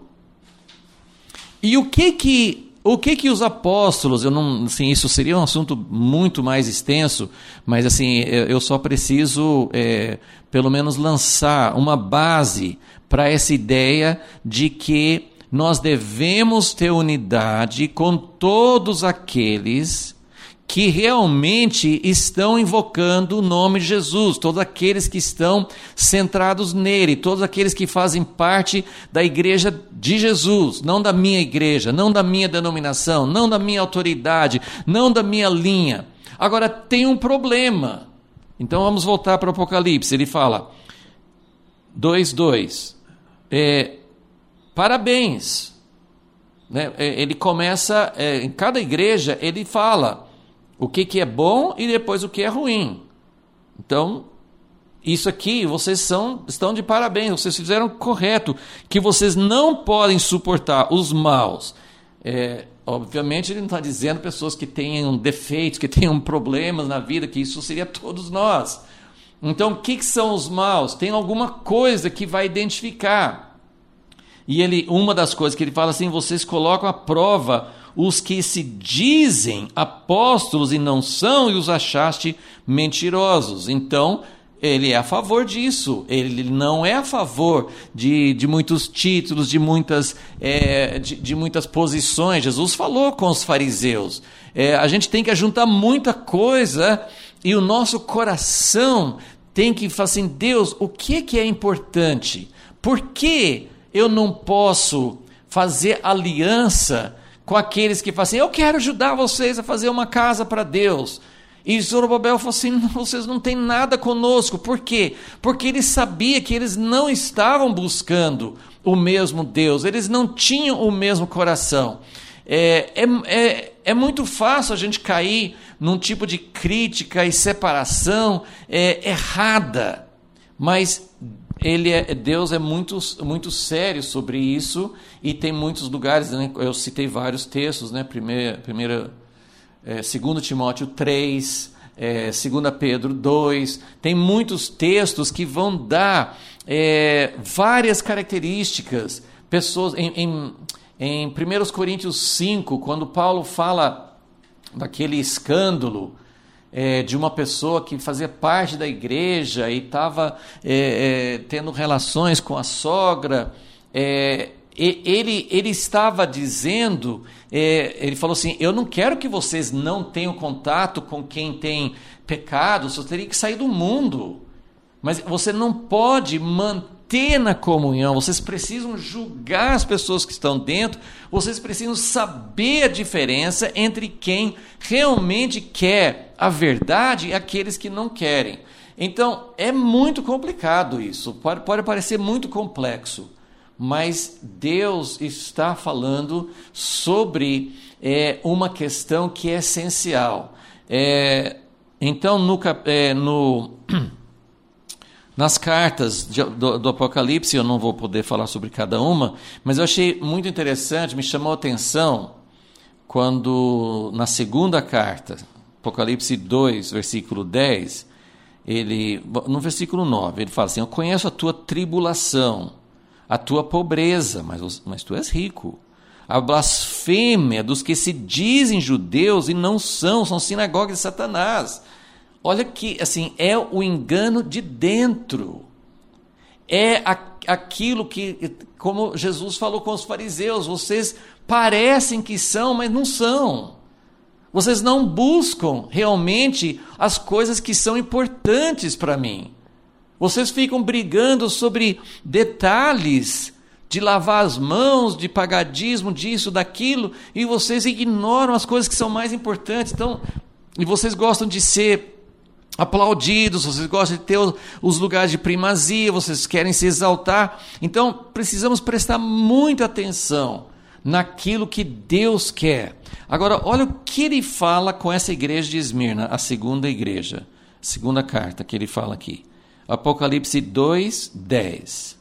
e o que os apóstolos, isso seria um assunto muito mais extenso, mas assim, eu só preciso pelo menos lançar uma base para essa ideia de que nós devemos ter unidade com todos aqueles que realmente estão invocando o nome de Jesus, todos aqueles que estão centrados nele, todos aqueles que fazem parte da igreja de Jesus, não da minha igreja, não da minha denominação, não da minha autoridade, não da minha linha. Agora, tem um problema. Então, vamos voltar para o Apocalipse. Ele fala, 2:2, parabéns. Né? Ele começa, em cada igreja, ele fala o que é bom e depois o que é ruim. Então, isso aqui, vocês estão de parabéns, vocês fizeram correto, que vocês não podem suportar os maus. Obviamente, ele não está dizendo pessoas que tenham defeitos, que tenham problemas na vida, que isso seria todos nós. Então, o que são os maus? Tem alguma coisa que vai identificar. E uma das coisas que ele fala assim, vocês colocam à prova os que se dizem apóstolos e não são, e os achaste mentirosos. Então, ele é a favor disso. Ele não é a favor de muitos títulos, de muitas posições. Jesus falou com os fariseus. A gente tem que ajuntar muita coisa e o nosso coração tem que falar assim, Deus, o que é importante? Por que eu não posso fazer aliança com aqueles que falam assim, eu quero ajudar vocês a fazer uma casa para Deus? E Zorobabel falou assim, não, vocês não têm nada conosco. Por quê? Porque ele sabia que eles não estavam buscando o mesmo Deus, eles não tinham o mesmo coração. É muito fácil a gente cair num tipo de crítica e separação errada, mas Deus é muito, muito sério sobre isso, e tem muitos lugares, né? Eu citei vários textos, né? 2 Timóteo 3, 2 Pedro 2, tem muitos textos que vão dar várias características. Pessoas em 1 Coríntios 5, quando Paulo fala daquele escândalo, de uma pessoa que fazia parte da igreja e estava tendo relações com a sogra, ele estava dizendo, ele falou assim, eu não quero que vocês não tenham contato com quem tem pecado, só teria que sair do mundo. Mas você não pode manter na comunhão, vocês precisam julgar as pessoas que estão dentro, vocês precisam saber a diferença entre quem realmente quer a verdade e aqueles que não querem. Então, é muito complicado isso, pode parecer muito complexo, mas Deus está falando sobre uma questão que é essencial. Então, nas cartas do Apocalipse, eu não vou poder falar sobre cada uma, mas eu achei muito interessante, me chamou a atenção, quando na segunda carta, Apocalipse 2, versículo 10, no versículo 9, ele fala assim: eu conheço a tua tribulação, a tua pobreza, mas tu és rico. A blasfêmia dos que se dizem judeus e não são sinagogas de Satanás. Olha que, assim, é o engano de dentro. É aquilo que, como Jesus falou com os fariseus, vocês parecem que são, mas não são. Vocês não buscam realmente as coisas que são importantes para mim. Vocês ficam brigando sobre detalhes de lavar as mãos, de pagar dízimo, disso, daquilo, e vocês ignoram as coisas que são mais importantes. Então, e vocês gostam de ser aplaudidos, vocês gostam de ter os lugares de primazia, vocês querem se exaltar. Então, precisamos prestar muita atenção naquilo que Deus quer. Agora, olha o que ele fala com essa igreja de Esmirna, a segunda igreja, segunda carta que ele fala aqui. Apocalipse 2, 10.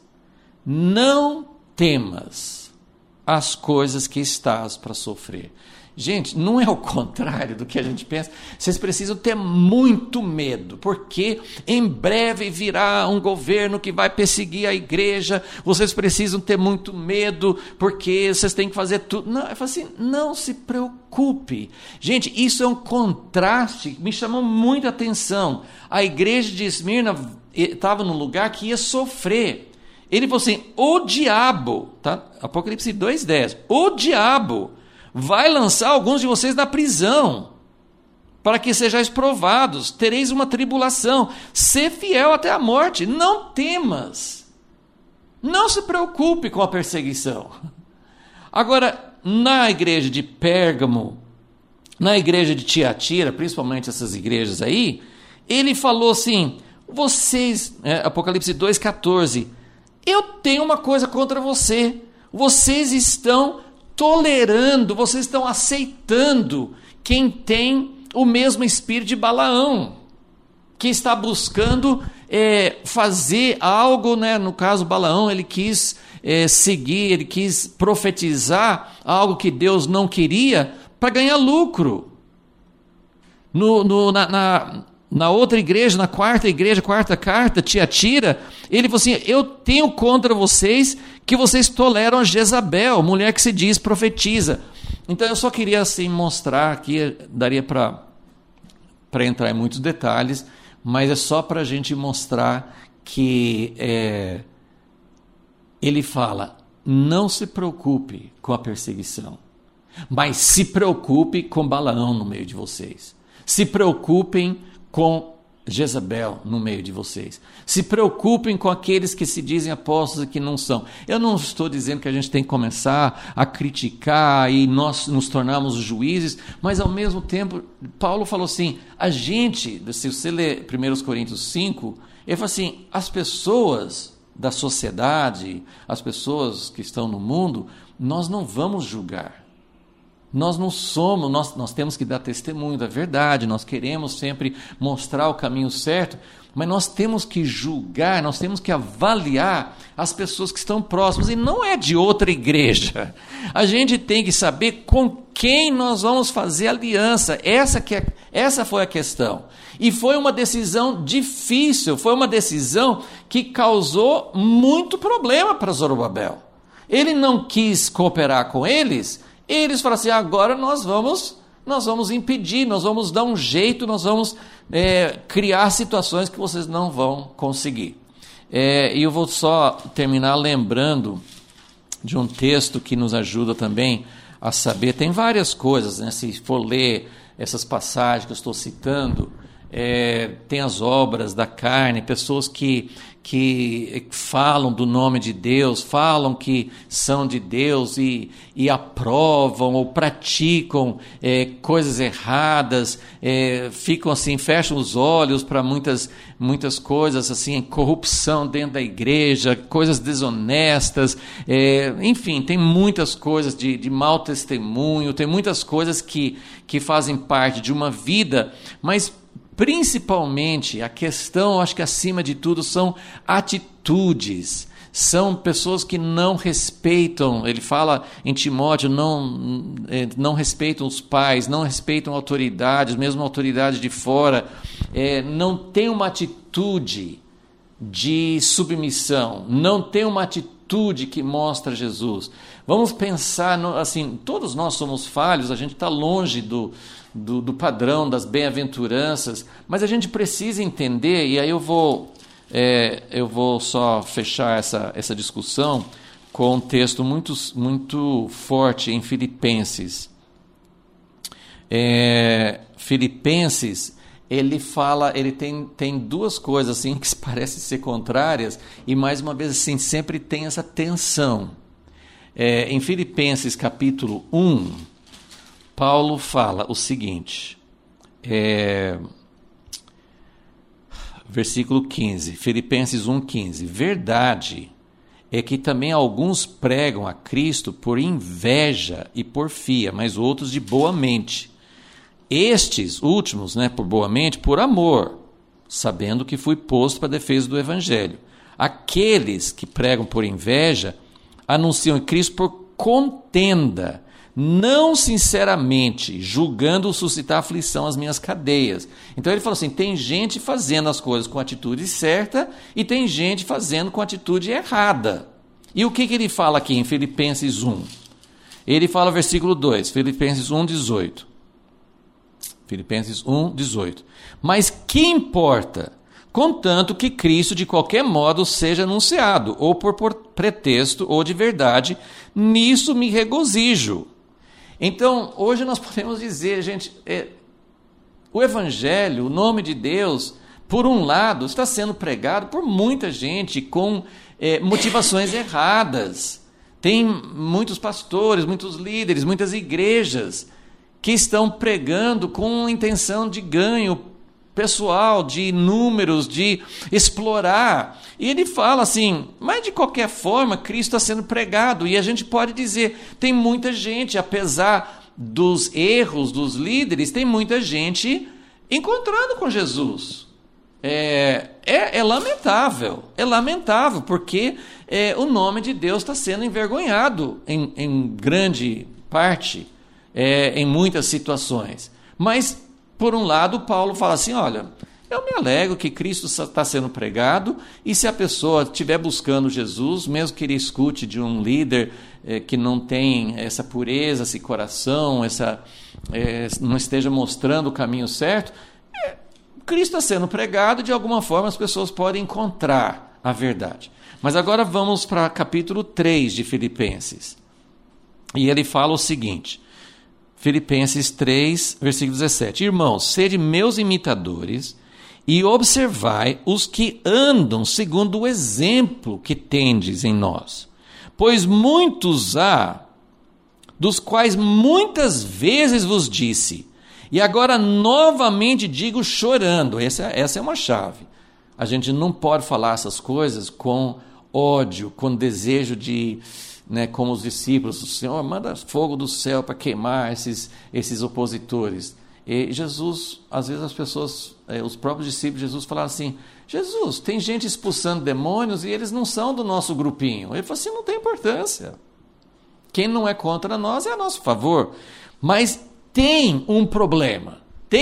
Não temas as coisas que estás para sofrer. Gente, não é o contrário do que a gente pensa. Vocês precisam ter muito medo, porque em breve virá um governo que vai perseguir a igreja. Vocês precisam ter muito medo, porque vocês têm que fazer tudo. Não, eu falo assim, não se preocupe. Gente, isso é um contraste, me chamou muita atenção. A igreja de Esmirna estava num lugar que ia sofrer. Ele falou assim, o diabo, tá? Apocalipse 2:10, o diabo vai lançar alguns de vocês na prisão, para que sejais provados, tereis uma tribulação, ser fiel até a morte, não temas, não se preocupe com a perseguição. Agora, na igreja de Pérgamo, na igreja de Tiatira, principalmente essas igrejas aí, ele falou assim, vocês, Apocalipse 2:14, eu tenho uma coisa contra você, vocês estão tolerando, vocês estão aceitando quem tem o mesmo espírito de Balaão, que está buscando fazer algo, né? No caso Balaão, ele quis seguir, ele quis profetizar algo que Deus não queria para ganhar lucro. Na outra igreja, na quarta carta, Tiatira, ele falou assim, eu tenho contra vocês que vocês toleram a Jezabel, mulher que se diz profetiza. Então eu só queria assim mostrar aqui, daria para entrar em muitos detalhes, mas é só para a gente mostrar que ele fala, não se preocupe com a perseguição, mas se preocupe com Balaão no meio de vocês. Se preocupem com Jezabel no meio de vocês. Se preocupem com aqueles que se dizem apóstolos e que não são. Eu não estou dizendo que a gente tem que começar a criticar e nós nos tornarmos juízes, mas ao mesmo tempo, Paulo falou assim, a gente, se você ler 1 Coríntios 5, ele fala assim, as pessoas da sociedade, as pessoas que estão no mundo, nós não vamos julgar. Nós não somos, nós temos que dar testemunho da verdade, nós queremos sempre mostrar o caminho certo, mas nós temos que julgar, nós temos que avaliar as pessoas que estão próximas, e não é de outra igreja. A gente tem que saber com quem nós vamos fazer aliança, essa foi a questão. E foi uma decisão difícil, foi uma decisão que causou muito problema para Zorobabel. Ele não quis cooperar com eles. Eles falaram assim, agora nós vamos impedir, nós vamos dar um jeito, nós vamos criar situações que vocês não vão conseguir. E eu vou só terminar lembrando de um texto que nos ajuda também a saber, tem várias coisas, né? Se for ler essas passagens que eu estou citando, tem as obras da carne, pessoas que falam do nome de Deus, falam que são de Deus e aprovam ou praticam coisas erradas, ficam assim, fecham os olhos para muitas coisas, assim, corrupção dentro da igreja, coisas desonestas, enfim, tem muitas coisas de mau testemunho, tem muitas coisas que fazem parte de uma vida, mas principalmente a questão, acho que acima de tudo, são atitudes. São pessoas que não respeitam, ele fala em Timóteo, não respeitam os pais, não respeitam autoridades, mesmo autoridades de fora, não tem uma atitude de submissão, não tem uma atitude que mostra Jesus. Vamos pensar, assim, todos nós somos falhos, a gente está longe do padrão das bem-aventuranças, mas a gente precisa entender, e aí eu vou só fechar essa discussão com um texto muito forte em Filipenses. Filipenses, ele tem duas coisas assim que parecem ser contrárias, e mais uma vez assim, sempre tem essa tensão. Em Filipenses capítulo 1, Paulo fala o seguinte, versículo 15, Filipenses 1,15: verdade é que também alguns pregam a Cristo por inveja e porfia, mas outros de boa mente. Estes últimos, por boa mente, por amor, sabendo que fui posto para a defesa do Evangelho. Aqueles que pregam por inveja anunciam Cristo por contenda, não sinceramente, julgando suscitar aflição às minhas cadeias. Então ele fala assim, tem gente fazendo as coisas com atitude certa e tem gente fazendo com atitude errada. E o que ele fala aqui em Filipenses 1? Ele fala versículo 2, Filipenses 1,18. Filipenses 1,18. Mas que importa? Contanto que Cristo de qualquer modo seja anunciado, ou por pretexto ou de verdade, nisso me regozijo. Então, hoje nós podemos dizer, gente, o Evangelho, o nome de Deus, por um lado, está sendo pregado por muita gente com motivações erradas. Tem muitos pastores, muitos líderes, muitas igrejas que estão pregando com intenção de ganho pessoal, de números, de explorar. E ele fala assim, mas de qualquer forma, Cristo está sendo pregado. E a gente pode dizer, tem muita gente, apesar dos erros dos líderes, tem muita gente encontrando com Jesus. É lamentável, porque o nome de Deus está sendo envergonhado em grande parte, em muitas situações. Mas por um lado, Paulo fala assim, olha, eu me alegro que Cristo está sendo pregado, e se a pessoa estiver buscando Jesus, mesmo que ele escute de um líder que não tem essa pureza, esse coração, não esteja mostrando o caminho certo, Cristo está sendo pregado, de alguma forma as pessoas podem encontrar a verdade. Mas agora vamos para capítulo 3 de Filipenses. E ele fala o seguinte, Filipenses 3, versículo 17. Irmãos, sede meus imitadores e observai os que andam segundo o exemplo que tendes em nós. Pois muitos há, dos quais muitas vezes vos disse, e agora novamente digo chorando. Essa é uma chave. A gente não pode falar essas coisas com ódio, com desejo de... como os discípulos, o Senhor manda fogo do céu para queimar esses opositores. E Jesus, às vezes as pessoas, os próprios discípulos de Jesus falaram assim, Jesus, tem gente expulsando demônios e eles não são do nosso grupinho. Ele falou assim, não tem importância. Quem não é contra nós é a nosso favor. Mas tem um problema.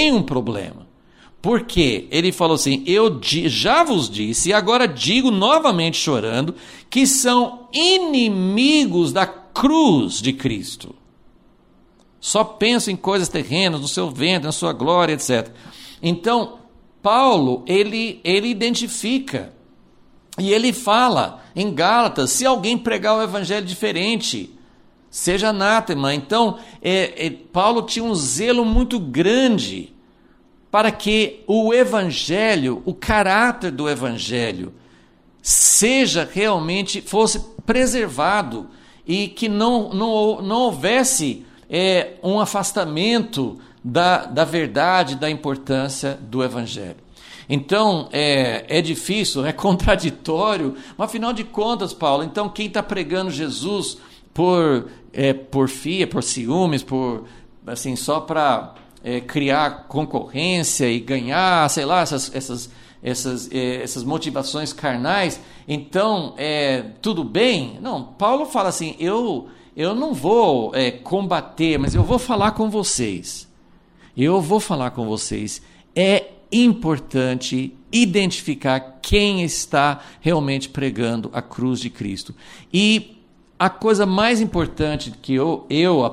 Porque ele falou assim, eu já vos disse, e agora digo novamente chorando, que são inimigos da cruz de Cristo. Só pensam em coisas terrenas, no seu ventre, na sua glória, etc. Então, Paulo, ele identifica, e ele fala em Gálatas, se alguém pregar o evangelho diferente, seja anátema. Então, Paulo tinha um zelo muito grande para que o Evangelho, o caráter do Evangelho, fosse preservado e que não houvesse um afastamento da verdade, da importância do Evangelho. Então, é difícil, é contraditório, mas afinal de contas, Paulo, então quem está pregando Jesus por porfia, por ciúmes, só para criar concorrência e ganhar, sei lá, essas motivações carnais, então, tudo bem? Não, Paulo fala assim, eu não vou combater, mas eu vou falar com vocês. É importante identificar quem está realmente pregando a cruz de Cristo. E a coisa mais importante que eu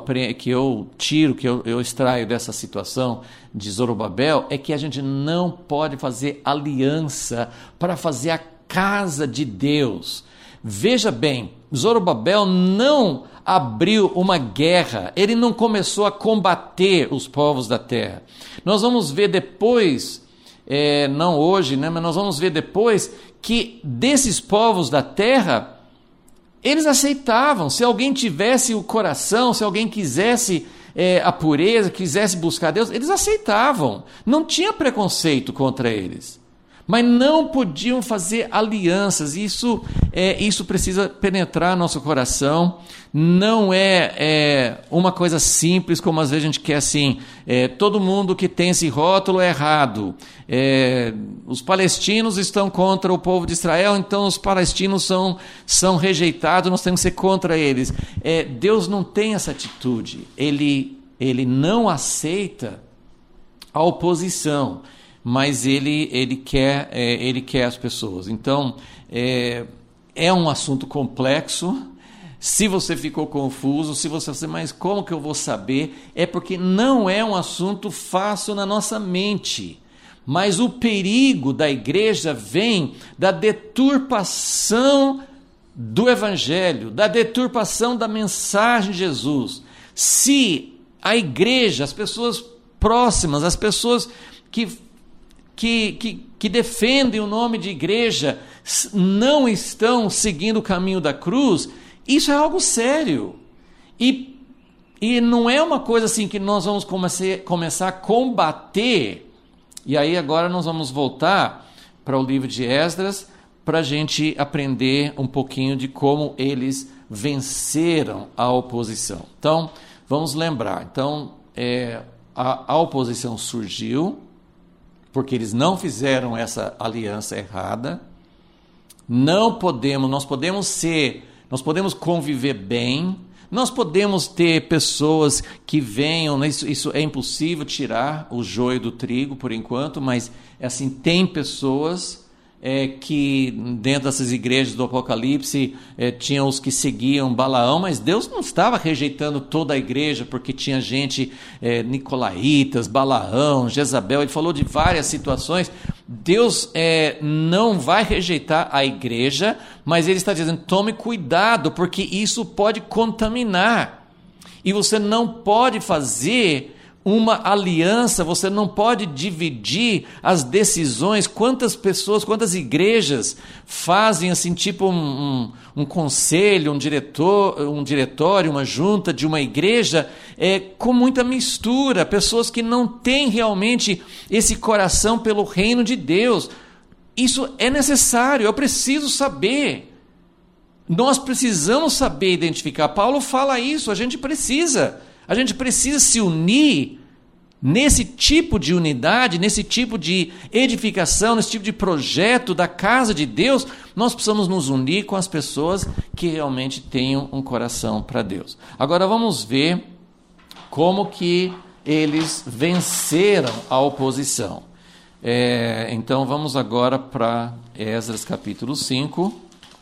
extraio dessa situação de Zorobabel é que a gente não pode fazer aliança para fazer a casa de Deus. Veja bem, Zorobabel não abriu uma guerra, ele não começou a combater os povos da terra. Nós vamos ver depois, não hoje, né, mas nós vamos ver depois que desses povos da terra, eles aceitavam. Se alguém tivesse o coração, se alguém quisesse a pureza, quisesse buscar Deus, eles aceitavam. Não tinha preconceito contra eles. Mas não podiam fazer alianças. Isso precisa penetrar nosso coração. Não é uma coisa simples, como às vezes a gente quer assim, todo mundo que tem esse rótulo é errado. Os palestinos estão contra o povo de Israel, então os palestinos são rejeitados, nós temos que ser contra eles. Deus não tem essa atitude. Ele não aceita a oposição, mas ele quer as pessoas. Então, é um assunto complexo. Se você ficou confuso, mas como que eu vou saber? É porque não é um assunto fácil na nossa mente. Mas o perigo da igreja vem da deturpação do Evangelho, da deturpação da mensagem de Jesus. Se a igreja, as pessoas próximas, as pessoas que defendem o nome de igreja não estão seguindo o caminho da cruz, isso é algo sério. E não é uma coisa assim que nós vamos começar a combater. E aí agora nós vamos voltar para o livro de Esdras para a gente aprender um pouquinho de como eles venceram a oposição. Então, vamos lembrar. Então, a oposição surgiu porque eles não fizeram essa aliança errada. Nós podemos conviver bem, nós podemos ter pessoas que venham, isso é impossível tirar o joio do trigo por enquanto, mas assim, tem pessoas que dentro dessas igrejas do Apocalipse tinham os que seguiam Balaão, mas Deus não estava rejeitando toda a igreja, porque tinha gente, nicolaítas, Balaão, Jezabel, ele falou de várias situações. Deus não vai rejeitar a igreja, mas ele está dizendo, tome cuidado, porque isso pode contaminar, e você não pode fazer uma aliança, você não pode dividir as decisões. Quantas igrejas fazem assim, tipo um conselho, um diretório, uma junta de uma igreja com muita mistura, pessoas que não têm realmente esse coração pelo reino de Deus. Isso é necessário, eu preciso saber. Nós precisamos saber identificar. Paulo fala isso, a gente precisa se unir nesse tipo de unidade, nesse tipo de edificação, nesse tipo de projeto da casa de Deus. Nós precisamos nos unir com as pessoas que realmente tenham um coração para Deus. Agora vamos ver como que eles venceram a oposição. Então vamos agora para Esdras capítulo 5.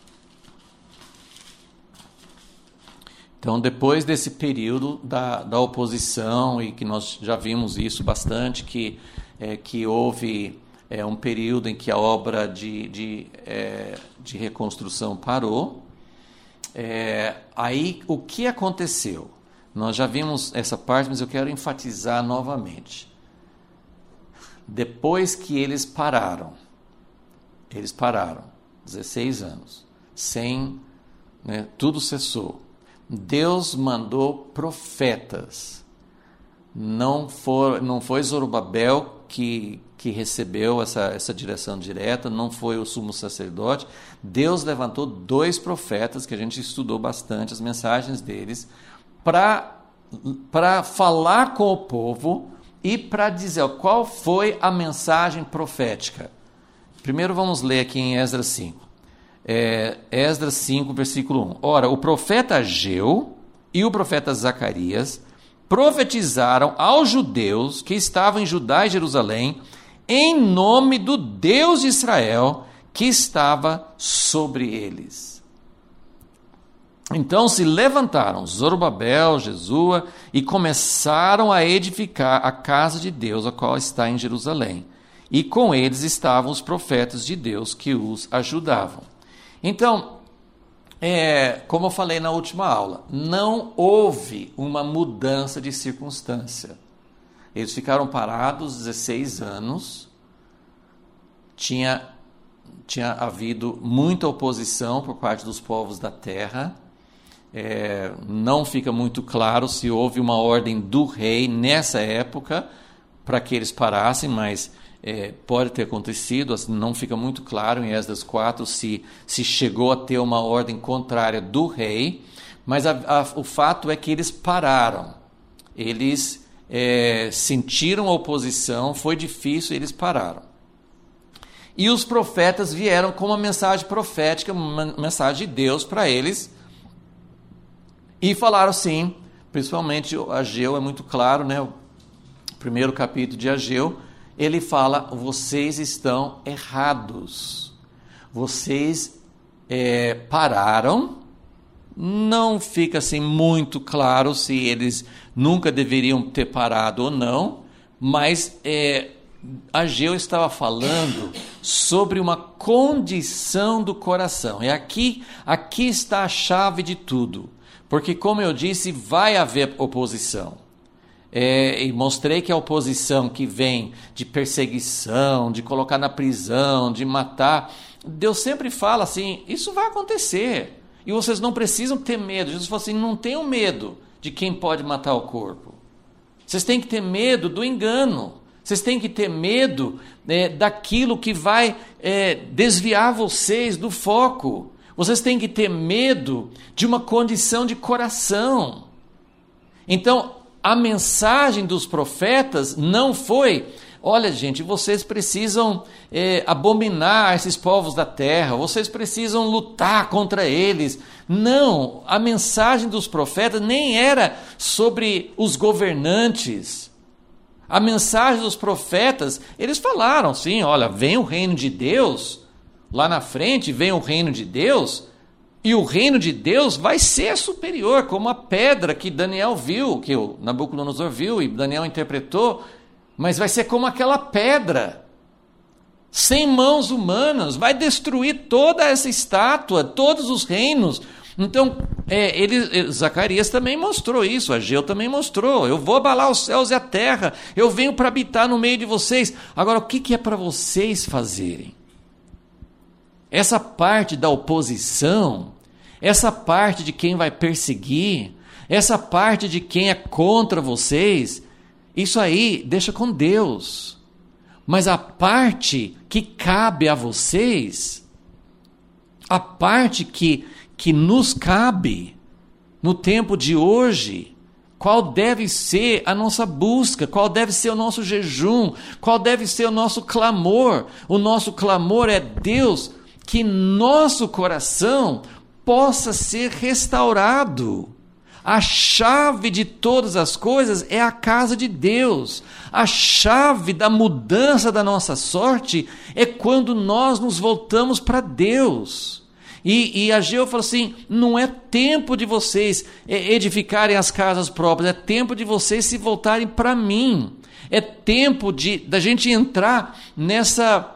Então, depois desse período da oposição, e que nós já vimos isso bastante, que houve um período em que a obra de reconstrução parou, aí o que aconteceu? Nós já vimos essa parte, mas eu quero enfatizar novamente. depois que eles pararam, 16 anos, tudo cessou. Deus mandou profetas. Não foi Zorobabel que recebeu essa direção direta, não foi o sumo sacerdote. Deus levantou 2 profetas, que a gente estudou bastante, as mensagens deles, para falar com o povo e para dizer qual foi a mensagem profética. Primeiro vamos ler aqui em Esdras 5. Esdras 5, versículo 1. Ora, o profeta Ageu e o profeta Zacarias profetizaram aos judeus que estavam em Judá e Jerusalém em nome do Deus de Israel que estava sobre eles. Então se levantaram Zorobabel, Jesua, e começaram a edificar a casa de Deus, a qual está em Jerusalém. E com eles estavam os profetas de Deus que os ajudavam. Então, como eu falei na última aula, não houve uma mudança de circunstância. Eles ficaram parados 16 anos, tinha havido muita oposição por parte dos povos da terra. Não fica muito claro se houve uma ordem do rei nessa época para que eles parassem, mas pode ter acontecido, não fica muito claro em Esdras 4 se chegou a ter uma ordem contrária do rei, mas o fato é que eles pararam, eles sentiram a oposição, foi difícil, eles pararam. E os profetas vieram com uma mensagem profética, uma mensagem de Deus para eles, e falaram sim, principalmente Ageu é muito claro, né? O primeiro capítulo de Ageu, ele fala: vocês estão errados, vocês pararam. Não fica assim muito claro se eles nunca deveriam ter parado ou não, mas Ageu estava falando sobre uma condição do coração. E aqui está a chave de tudo, porque, como eu disse, vai haver oposição. E mostrei que a oposição que vem de perseguição, de colocar na prisão, de matar, Deus sempre fala assim: isso vai acontecer, e vocês não precisam ter medo. Jesus falou assim: não tenham medo de quem pode matar o corpo, vocês têm que ter medo do engano, vocês têm que ter medo daquilo que vai desviar vocês do foco, vocês têm que ter medo de uma condição de coração. Então, a mensagem dos profetas não foi: olha, gente, vocês precisam abominar esses povos da terra, vocês precisam lutar contra eles. Não, a mensagem dos profetas nem era sobre os governantes. A mensagem dos profetas, eles falaram sim: olha, vem o reino de Deus, lá na frente vem o reino de Deus, e o reino de Deus vai ser superior, como a pedra que Daniel viu, que o Nabucodonosor viu e Daniel interpretou, mas vai ser como aquela pedra, sem mãos humanas, vai destruir toda essa estátua, todos os reinos. Então, Zacarias também mostrou isso, Ageu também mostrou: eu vou abalar os céus e a terra, eu venho para habitar no meio de vocês. Agora, o que é para vocês fazerem? Essa parte da oposição, essa parte de quem vai perseguir, essa parte de quem é contra vocês, isso aí deixa com Deus. Mas a parte que cabe a vocês, a parte que nos cabe no tempo de hoje, qual deve ser a nossa busca, qual deve ser o nosso jejum, qual deve ser o nosso clamor. O nosso clamor é: Deus, que nosso coração possa ser restaurado. A chave de todas as coisas é a casa de Deus. A chave da mudança da nossa sorte é quando nós nos voltamos para Deus. E Ageu falou assim: não é tempo de vocês edificarem as casas próprias, é tempo de vocês se voltarem para mim. É tempo da gente entrar nessa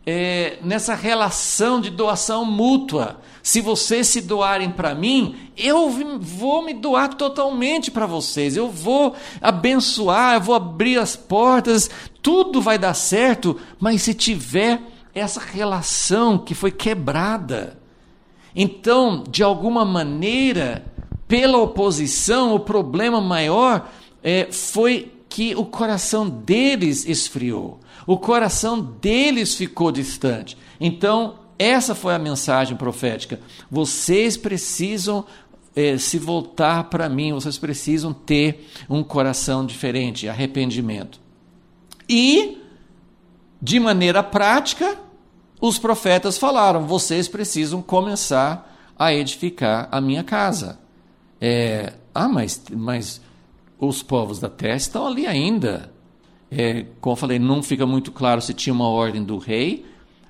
relação de doação mútua. Se vocês se doarem para mim, eu vou me doar totalmente para vocês. Eu vou abençoar, eu vou abrir as portas. tudo vai dar certo, mas se tiver essa relação que foi quebrada. Então, de alguma maneira, pela oposição, o problema maior foi que o coração deles esfriou. O coração deles ficou distante. Então, essa foi a mensagem profética. Vocês precisam se voltar para mim, vocês precisam ter um coração diferente, arrependimento. E, de maneira prática, os profetas falaram, vocês precisam começar a edificar a minha casa. Mas os povos da terra estão ali ainda. Como eu falei, não fica muito claro se tinha uma ordem do rei,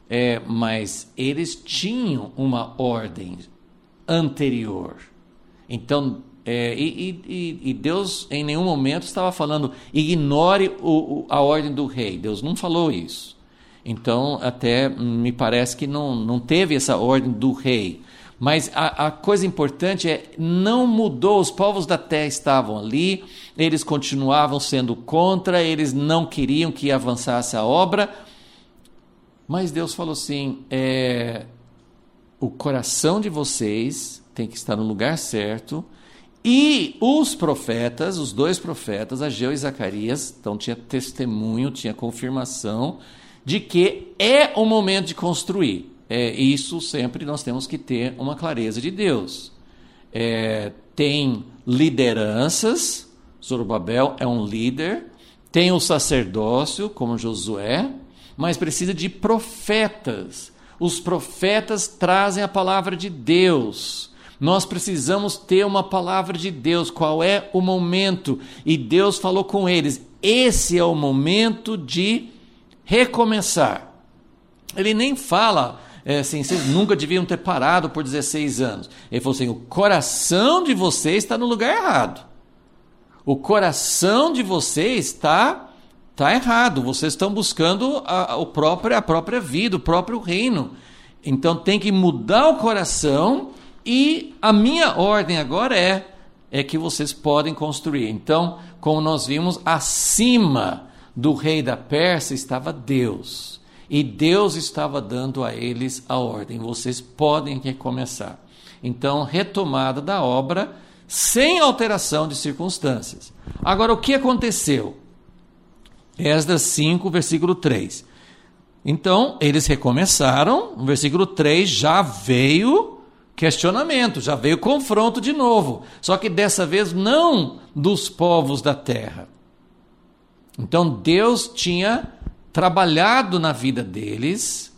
mas eles tinham uma ordem anterior. Então, e Deus em nenhum momento estava falando, ignore a ordem do rei. Deus não falou isso. Então, até me parece que não teve essa ordem do rei. Mas a coisa importante não mudou, os povos da terra estavam ali, eles continuavam sendo contra, eles não queriam que avançasse a obra, mas Deus falou assim, o coração de vocês tem que estar no lugar certo, e os profetas, os dois profetas, Ageu e Zacarias, então tinha testemunho, tinha confirmação de que é o momento de construir. Isso sempre nós temos que ter uma clareza de Deus. Tem lideranças, Zorobabel é um líder, tem o sacerdócio, como Josué, mas precisa de profetas. Os profetas trazem a palavra de Deus. Nós precisamos ter uma palavra de Deus, qual é o momento? E Deus falou com eles, esse é o momento de recomeçar. Ele nem fala assim, vocês nunca deviam ter parado por 16 anos. Ele falou assim, o coração de vocês está no lugar errado. O coração de vocês está errado. Vocês estão buscando a própria vida, o próprio reino. Então tem que mudar o coração e a minha ordem agora é que vocês podem construir. Então, como nós vimos, acima do rei da Pérsia estava Deus. E Deus estava dando a eles a ordem. Vocês podem recomeçar. Então, retomada da obra sem alteração de circunstâncias. Agora, o que aconteceu? Esdras 5, versículo 3. Então, eles recomeçaram. No versículo 3 já veio questionamento, já veio confronto de novo. Só que dessa vez não dos povos da terra. Então, Deus tinha trabalhado na vida deles,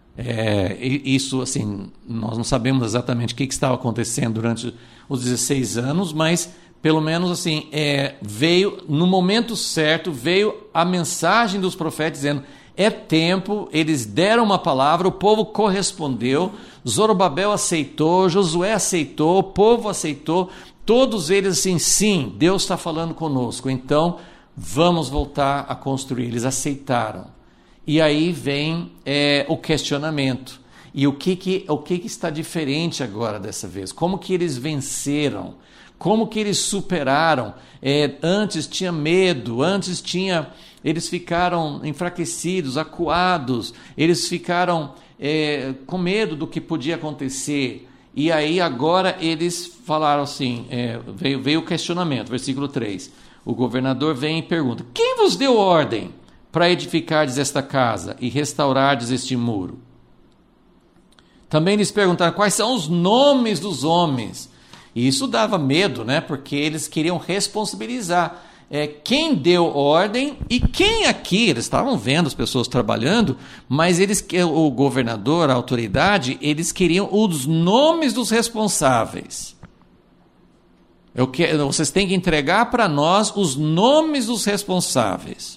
isso assim, nós não sabemos exatamente o que estava acontecendo durante os 16 anos, mas pelo menos assim, veio no momento certo, veio a mensagem dos profetas dizendo, é tempo, eles deram uma palavra, o povo correspondeu, Zorobabel aceitou, Josué aceitou, o povo aceitou, todos eles assim, sim, Deus está falando conosco, então vamos voltar a construir. Eles aceitaram. E aí vem o questionamento. E o que está diferente agora dessa vez? Como que eles venceram? Como que eles superaram? Antes tinha medo, eles ficaram enfraquecidos, acuados, eles ficaram com medo do que podia acontecer. E aí agora eles falaram assim, veio o questionamento, versículo 3. O governador vem e pergunta, quem vos deu ordem para edificardes esta casa e restaurardes este muro? Também lhes perguntaram quais são os nomes dos homens. E isso dava medo, né? Porque eles queriam responsabilizar quem deu ordem e quem aqui. Eles estavam vendo as pessoas trabalhando, mas o governador, a autoridade, eles queriam os nomes dos responsáveis. Vocês têm que entregar para nós os nomes dos responsáveis.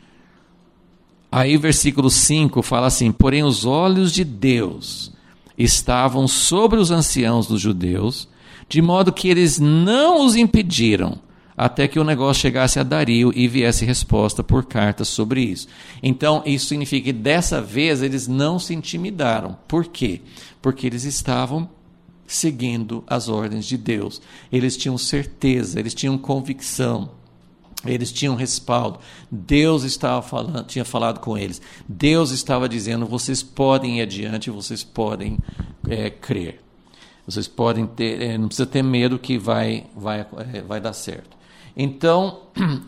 Aí o versículo 5 fala assim, porém os olhos de Deus estavam sobre os anciãos dos judeus, de modo que eles não os impediram, até que o negócio chegasse a Dario e viesse resposta por carta sobre isso. Então isso significa que dessa vez eles não se intimidaram. Por quê? Porque eles estavam seguindo as ordens de Deus. Eles tinham certeza, eles tinham convicção. Eles tinham respaldo. Deus tinha falado com eles. Deus estava dizendo: vocês podem ir adiante, vocês podem crer. Vocês podem ter, não precisa ter medo que vai dar certo. Então,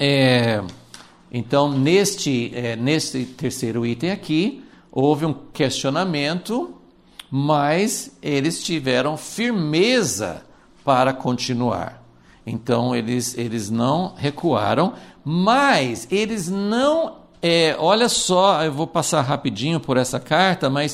neste terceiro item aqui, houve um questionamento, mas eles tiveram firmeza para continuar. Então, eles não recuaram, mas eles não... olha só, eu vou passar rapidinho por essa carta, mas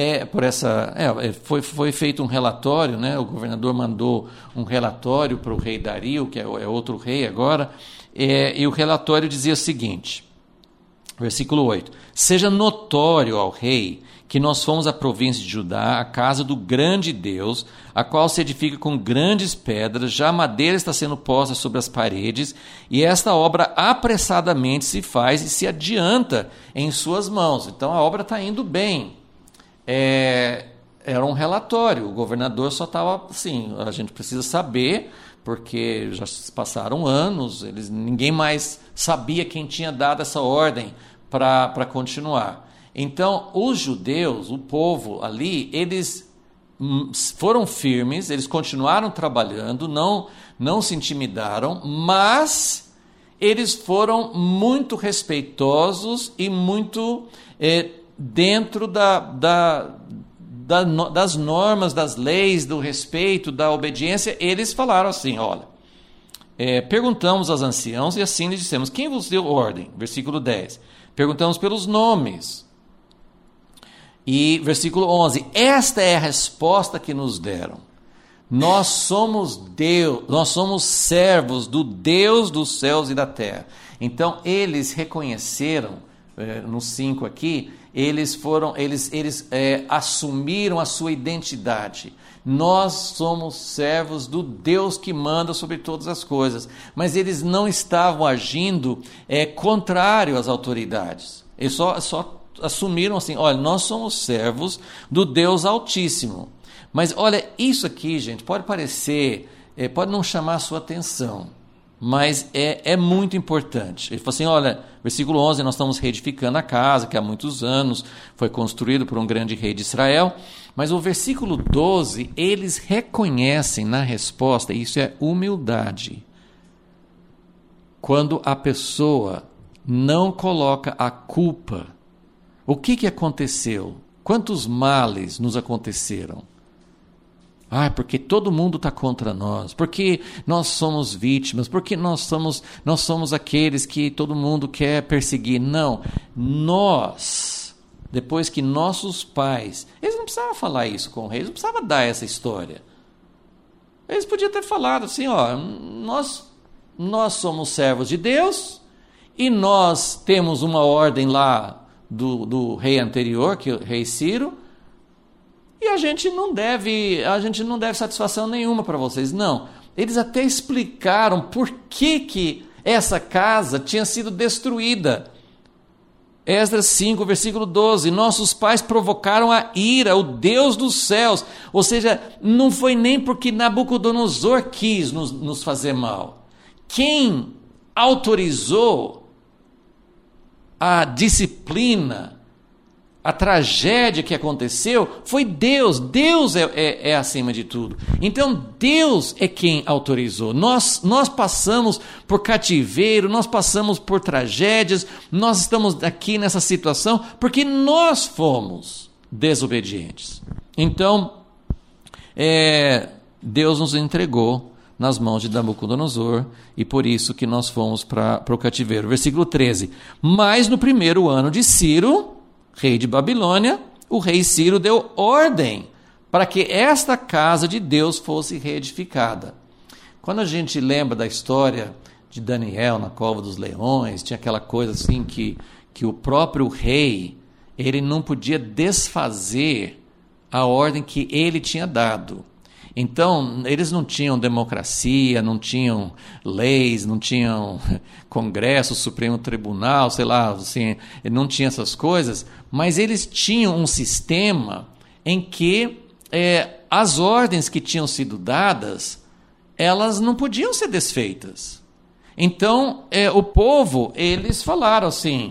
foi feito um relatório, né? O governador mandou um relatório para o rei Dario, que é outro rei agora, e o relatório dizia o seguinte, versículo 8: seja notório ao rei que nós fomos à província de Judá, a casa do grande Deus, a qual se edifica com grandes pedras, já a madeira está sendo posta sobre as paredes, e esta obra apressadamente se faz e se adianta em suas mãos. Então a obra está indo bem. Era um relatório, o governador só estava assim, a gente precisa saber, porque já se passaram anos, ninguém mais sabia quem tinha dado essa ordem para continuar. Então, os judeus, o povo ali, eles foram firmes, eles continuaram trabalhando, não se intimidaram, mas eles foram muito respeitosos e muito dentro das normas, das leis, do respeito, da obediência. Eles falaram assim, olha, perguntamos aos anciãos e assim lhes dissemos: quem vos deu ordem? Versículo 10. Perguntamos pelos nomes. E versículo 11, esta é a resposta que nos deram: nós somos Deus, nós somos servos do Deus dos céus e da terra. Então eles reconheceram, no 5 aqui, eles assumiram a sua identidade. Nós somos servos do Deus que manda sobre todas as coisas. Mas eles não estavam agindo contrário às autoridades. Eles só assumiram assim: olha, nós somos servos do Deus Altíssimo. Mas olha, isso aqui, gente, pode parecer, pode não chamar a sua atenção, mas é muito importante. Ele falou assim, olha, versículo 11, nós estamos reedificando a casa, que há muitos anos foi construído por um grande rei de Israel. Mas o versículo 12, eles reconhecem na resposta, isso é humildade. Quando a pessoa não coloca a culpa. O que aconteceu? Quantos males nos aconteceram? Porque todo mundo está contra nós, porque nós somos vítimas, porque nós somos aqueles que todo mundo quer perseguir. Não, nós, depois que nossos pais, eles não precisavam falar isso com o rei, eles não precisavam dar essa história. Eles podiam ter falado assim, nós somos servos de Deus e nós temos uma ordem lá do rei anterior, que é o rei Ciro, e a gente não deve satisfação nenhuma para vocês. Não, eles até explicaram por que essa casa tinha sido destruída. Esdras 5, versículo 12, nossos pais provocaram a ira, o Deus dos céus. Ou seja, não foi nem porque Nabucodonosor quis nos fazer mal. Quem autorizou a disciplina, a tragédia que aconteceu, foi Deus. Deus é acima de tudo. Então, Deus é quem autorizou. Nós passamos por cativeiro, nós passamos por tragédias, nós estamos aqui nessa situação porque nós fomos desobedientes. Então, Deus nos entregou nas mãos de Nabucodonosor, e por isso que nós fomos para o cativeiro. Versículo 13. Mas no primeiro ano de Ciro, rei de Babilônia, o rei Ciro deu ordem para que esta casa de Deus fosse reedificada. Quando a gente lembra da história de Daniel na cova dos leões, tinha aquela coisa assim que o próprio rei, ele não podia desfazer a ordem que ele tinha dado. Então, eles não tinham democracia, não tinham leis, não tinham Congresso, Supremo Tribunal, sei lá, assim, não tinha essas coisas, mas eles tinham um sistema em que as ordens que tinham sido dadas, elas não podiam ser desfeitas. Então, o povo, eles falaram assim,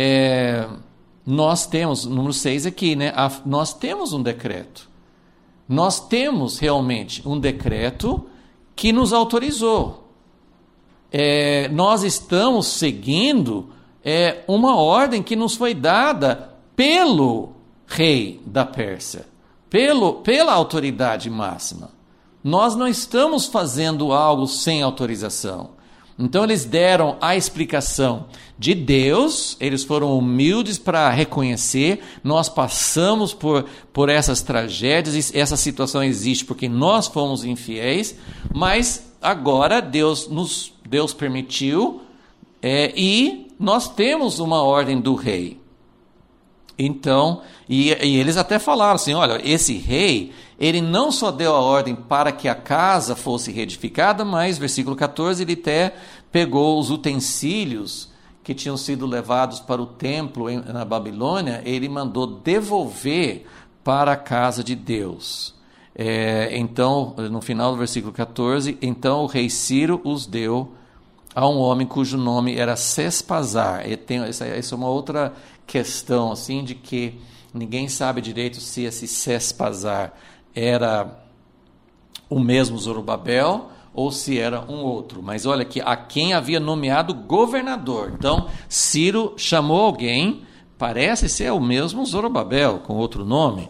nós temos, número 6 aqui, né? Nós temos um decreto. Nós temos realmente um decreto que nos autorizou. Nós estamos seguindo uma ordem que nos foi dada pelo rei da Pérsia, pela autoridade máxima. Nós não estamos fazendo algo sem autorização. Então eles deram a explicação de Deus, eles foram humildes para reconhecer, nós passamos por essas tragédias, essa situação existe porque nós fomos infiéis, mas agora Deus permitiu e nós temos uma ordem do rei. Então, e eles até falaram assim, olha, esse rei, ele não só deu a ordem para que a casa fosse reedificada, mas, versículo 14, ele até pegou os utensílios que tinham sido levados para o templo na Babilônia, ele mandou devolver para a casa de Deus. Então, no final do versículo 14, então o rei Ciro os deu a um homem cujo nome era Sespazar. Essa é uma outra questão, assim, de que ninguém sabe direito se esse Sespazar era o mesmo Zorobabel ou se era um outro. Mas olha que a quem havia nomeado governador. Então, Ciro chamou alguém, parece ser o mesmo Zorobabel, com outro nome,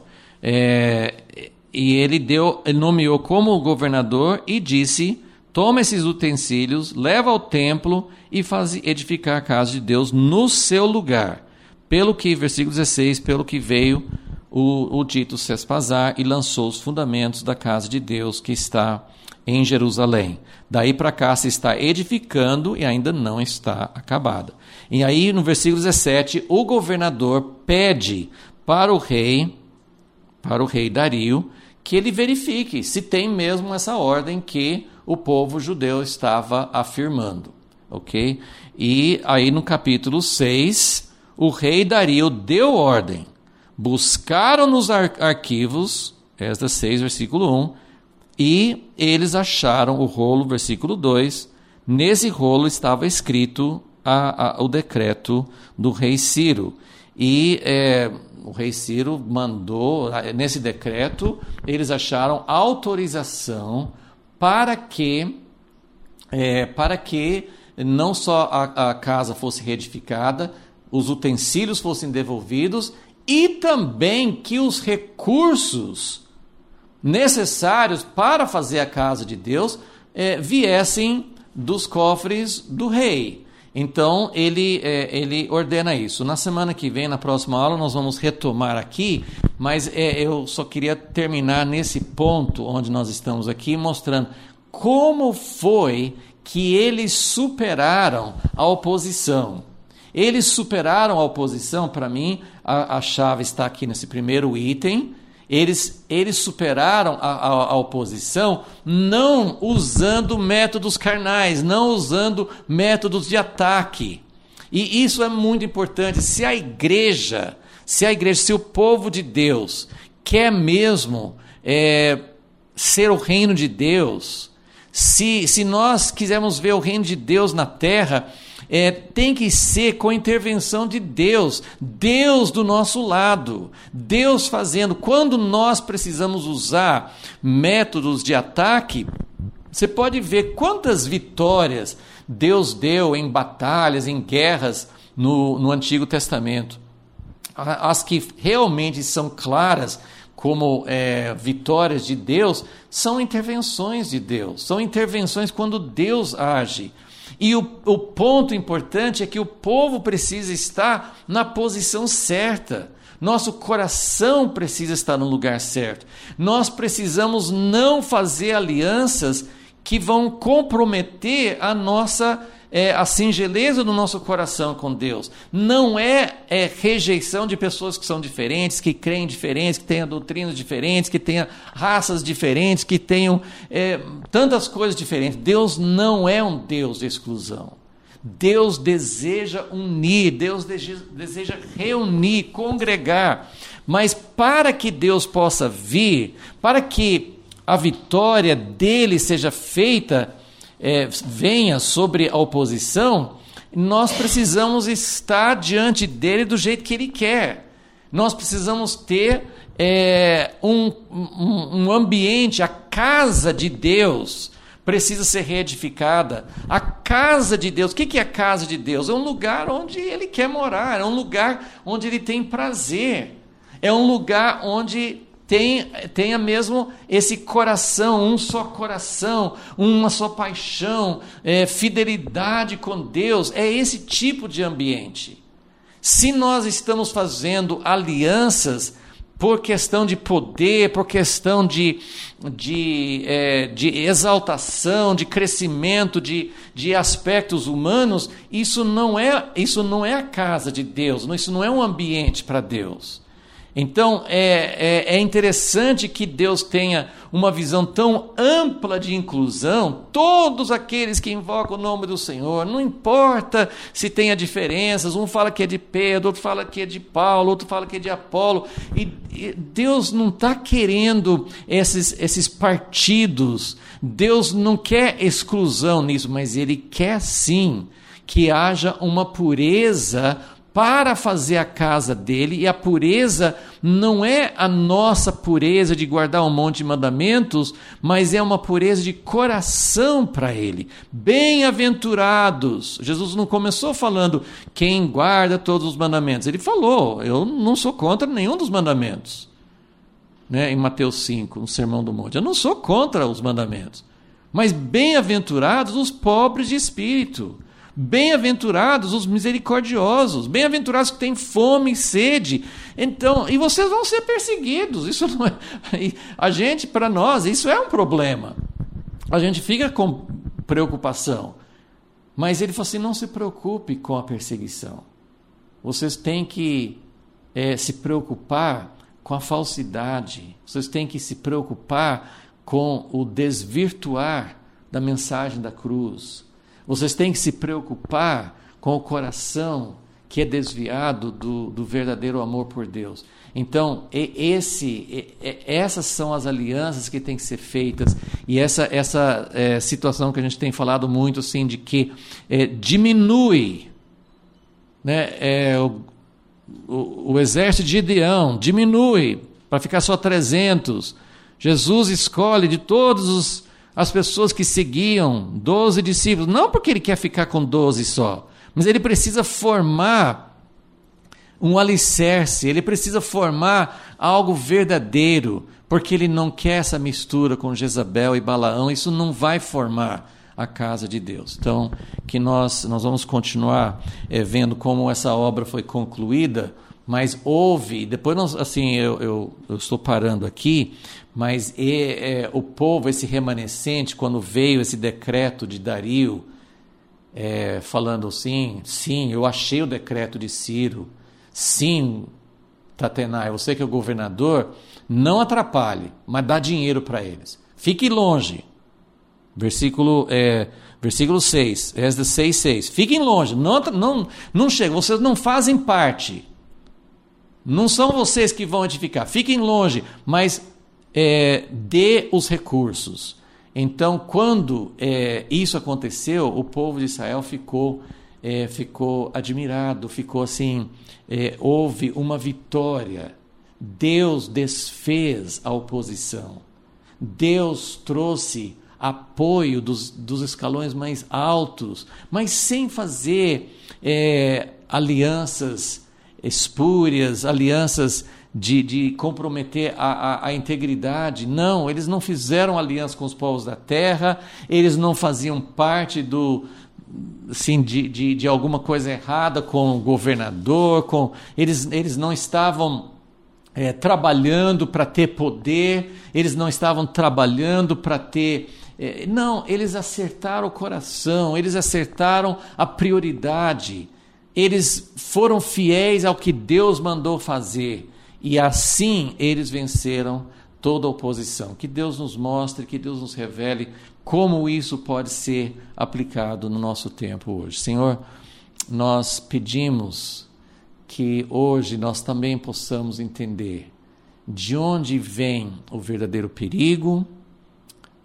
e ele nomeou como governador e disse: toma esses utensílios, leva ao templo e faz edificar a casa de Deus no seu lugar. Pelo que, versículo 16, pelo que veio o dito Sespazar e lançou os fundamentos da casa de Deus que está em Jerusalém. Daí para cá se está edificando e ainda não está acabada. E aí no versículo 17, o governador pede para o rei Dario, que ele verifique se tem mesmo essa ordem que o povo judeu estava afirmando, ok? E aí no capítulo 6, o rei Dario deu ordem, buscaram nos arquivos, Esdras 6, versículo 1, e eles acharam o rolo, versículo 2, nesse rolo estava escrito o decreto do rei Ciro, e o rei Ciro mandou, nesse decreto, eles acharam autorização para que não só a casa fosse reedificada, os utensílios fossem devolvidos e também que os recursos necessários para fazer a casa de Deus viessem dos cofres do rei. Então, ele ordena isso. Na semana que vem, na próxima aula, nós vamos retomar aqui, mas eu só queria terminar nesse ponto onde nós estamos aqui, mostrando como foi que eles superaram a oposição. Eles superaram a oposição, para mim, a chave está aqui nesse primeiro item. Eles superaram a oposição não usando métodos carnais, não usando métodos de ataque. E isso é muito importante. Se o povo de Deus quer mesmo ser o reino de Deus, se nós quisermos ver o reino de Deus na terra, tem que ser com a intervenção de Deus, Deus do nosso lado, Deus fazendo. Quando nós precisamos usar métodos de ataque, você pode ver quantas vitórias Deus deu em batalhas, em guerras no Antigo Testamento. As que realmente são claras como vitórias de Deus, são intervenções de Deus, são intervenções quando Deus age. E o ponto importante é que o povo precisa estar na posição certa. Nosso coração precisa estar no lugar certo. Nós precisamos não fazer alianças que vão comprometer a singeleza do nosso coração com Deus. Não é rejeição de pessoas que são diferentes, que creem diferentes, que tenham doutrinas diferentes, que tenham raças diferentes, que tenham tantas coisas diferentes. Deus não é um Deus de exclusão. Deus deseja unir, Deus deseja reunir, congregar. Mas para que Deus possa vir, para que a vitória dele seja feita, venha sobre a oposição, nós precisamos estar diante dele do jeito que ele quer. Nós precisamos ter um ambiente, a casa de Deus precisa ser reedificada. A casa de Deus, o que é a casa de Deus? É um lugar onde ele quer morar, é um lugar onde ele tem prazer, é um lugar onde tenha mesmo esse coração, um só coração, uma só paixão, fidelidade com Deus. É esse tipo de ambiente. Se nós estamos fazendo alianças por questão de poder, por questão de exaltação, de crescimento, de aspectos humanos, isso não é a casa de Deus, isso não é um ambiente para Deus. Então, é interessante que Deus tenha uma visão tão ampla de inclusão, todos aqueles que invocam o nome do Senhor, não importa se tenha diferenças, um fala que é de Pedro, outro fala que é de Paulo, outro fala que é de Apolo, e Deus não está querendo esses partidos, Deus não quer exclusão nisso, mas Ele quer sim que haja uma pureza para fazer a casa dele, e a pureza não é a nossa pureza de guardar um monte de mandamentos, mas é uma pureza de coração para ele. Bem-aventurados, Jesus não começou falando quem guarda todos os mandamentos, ele falou, eu não sou contra nenhum dos mandamentos, em Mateus 5, no Sermão do Monte, eu não sou contra os mandamentos, mas bem-aventurados os pobres de espírito, bem-aventurados os misericordiosos, bem-aventurados que têm fome e sede. Então, e vocês vão ser perseguidos. Isso não é, a gente, para nós, isso é um problema. A gente fica com preocupação. Mas ele falou assim, não se preocupe com a perseguição. Vocês têm que se preocupar com a falsidade. Vocês têm que se preocupar com o desvirtuar da mensagem da cruz. Vocês têm que se preocupar com o coração que é desviado do verdadeiro amor por Deus. Então, essas são as alianças que têm que ser feitas, e essa situação que a gente tem falado muito, assim, de que diminui, o exército de Gideão diminui para ficar só 300. Jesus escolhe de todos as pessoas que seguiam 12 discípulos, não porque ele quer ficar com 12 só, mas ele precisa formar um alicerce, ele precisa formar algo verdadeiro, porque ele não quer essa mistura com Jezabel e Balaão, isso não vai formar a casa de Deus. Então, que nós vamos continuar vendo como essa obra foi concluída, mas houve, depois eu estou parando aqui, mas o povo, esse remanescente, quando veio esse decreto de Dario, falando assim, sim, eu achei o decreto de Ciro, sim, Tatenai, você que é o governador, não atrapalhe, mas dá dinheiro para eles. Fique longe. Versículo 6, Esdras 6:6. Fiquem longe, não chegam, vocês não fazem parte. Não são vocês que vão edificar, fiquem longe, mas dê os recursos. Então, quando isso aconteceu, o povo de Israel ficou admirado, ficou assim, houve uma vitória. Deus desfez a oposição. Deus trouxe apoio dos escalões mais altos, mas sem fazer alianças espúrias, alianças de comprometer a integridade. Não, eles não fizeram aliança com os povos da terra, eles não faziam parte de alguma coisa errada com o governador, eles não estavam trabalhando para ter poder, eles não estavam trabalhando para ter... não, eles acertaram o coração, eles acertaram a prioridade, eles foram fiéis ao que Deus mandou fazer, e assim eles venceram toda a oposição. Que Deus nos mostre, que Deus nos revele como isso pode ser aplicado no nosso tempo hoje. Senhor, nós pedimos que hoje nós também possamos entender de onde vem o verdadeiro perigo,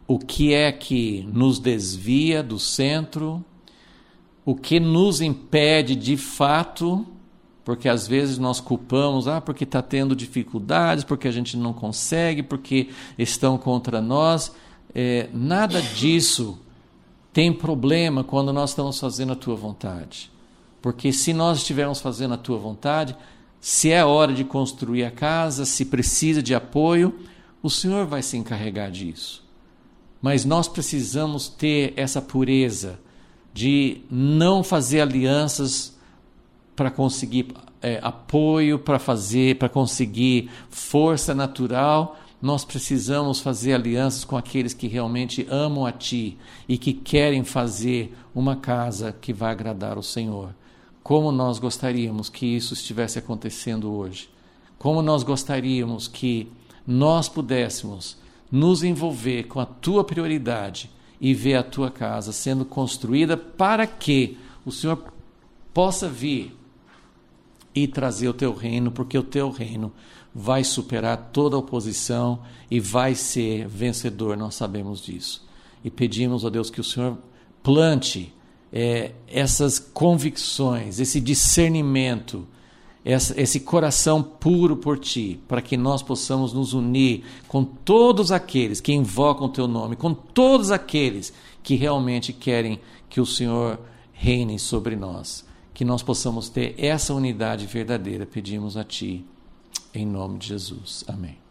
o que é que nos desvia do centro, o que nos impede de fato, porque às vezes nós culpamos, porque está tendo dificuldades, porque a gente não consegue, porque estão contra nós. Nada disso tem problema quando nós estamos fazendo a tua vontade. Porque se nós estivermos fazendo a tua vontade, se é hora de construir a casa, se precisa de apoio, o Senhor vai se encarregar disso. Mas nós precisamos ter essa pureza de não fazer alianças para conseguir apoio, para conseguir força natural. Nós precisamos fazer alianças com aqueles que realmente amam a Ti e que querem fazer uma casa que vai agradar o Senhor. Como nós gostaríamos que isso estivesse acontecendo hoje. Como nós gostaríamos que nós pudéssemos nos envolver com a Tua prioridade e ver a Tua casa sendo construída para que o Senhor possa vir e trazer o Teu reino, porque o Teu reino vai superar toda a oposição e vai ser vencedor, nós sabemos disso. E pedimos a Deus que o Senhor plante essas convicções, esse discernimento, esse coração puro por Ti, para que nós possamos nos unir com todos aqueles que invocam o Teu nome, com todos aqueles que realmente querem que o Senhor reine sobre nós. Que nós possamos ter essa unidade verdadeira, pedimos a Ti, em nome de Jesus. Amém.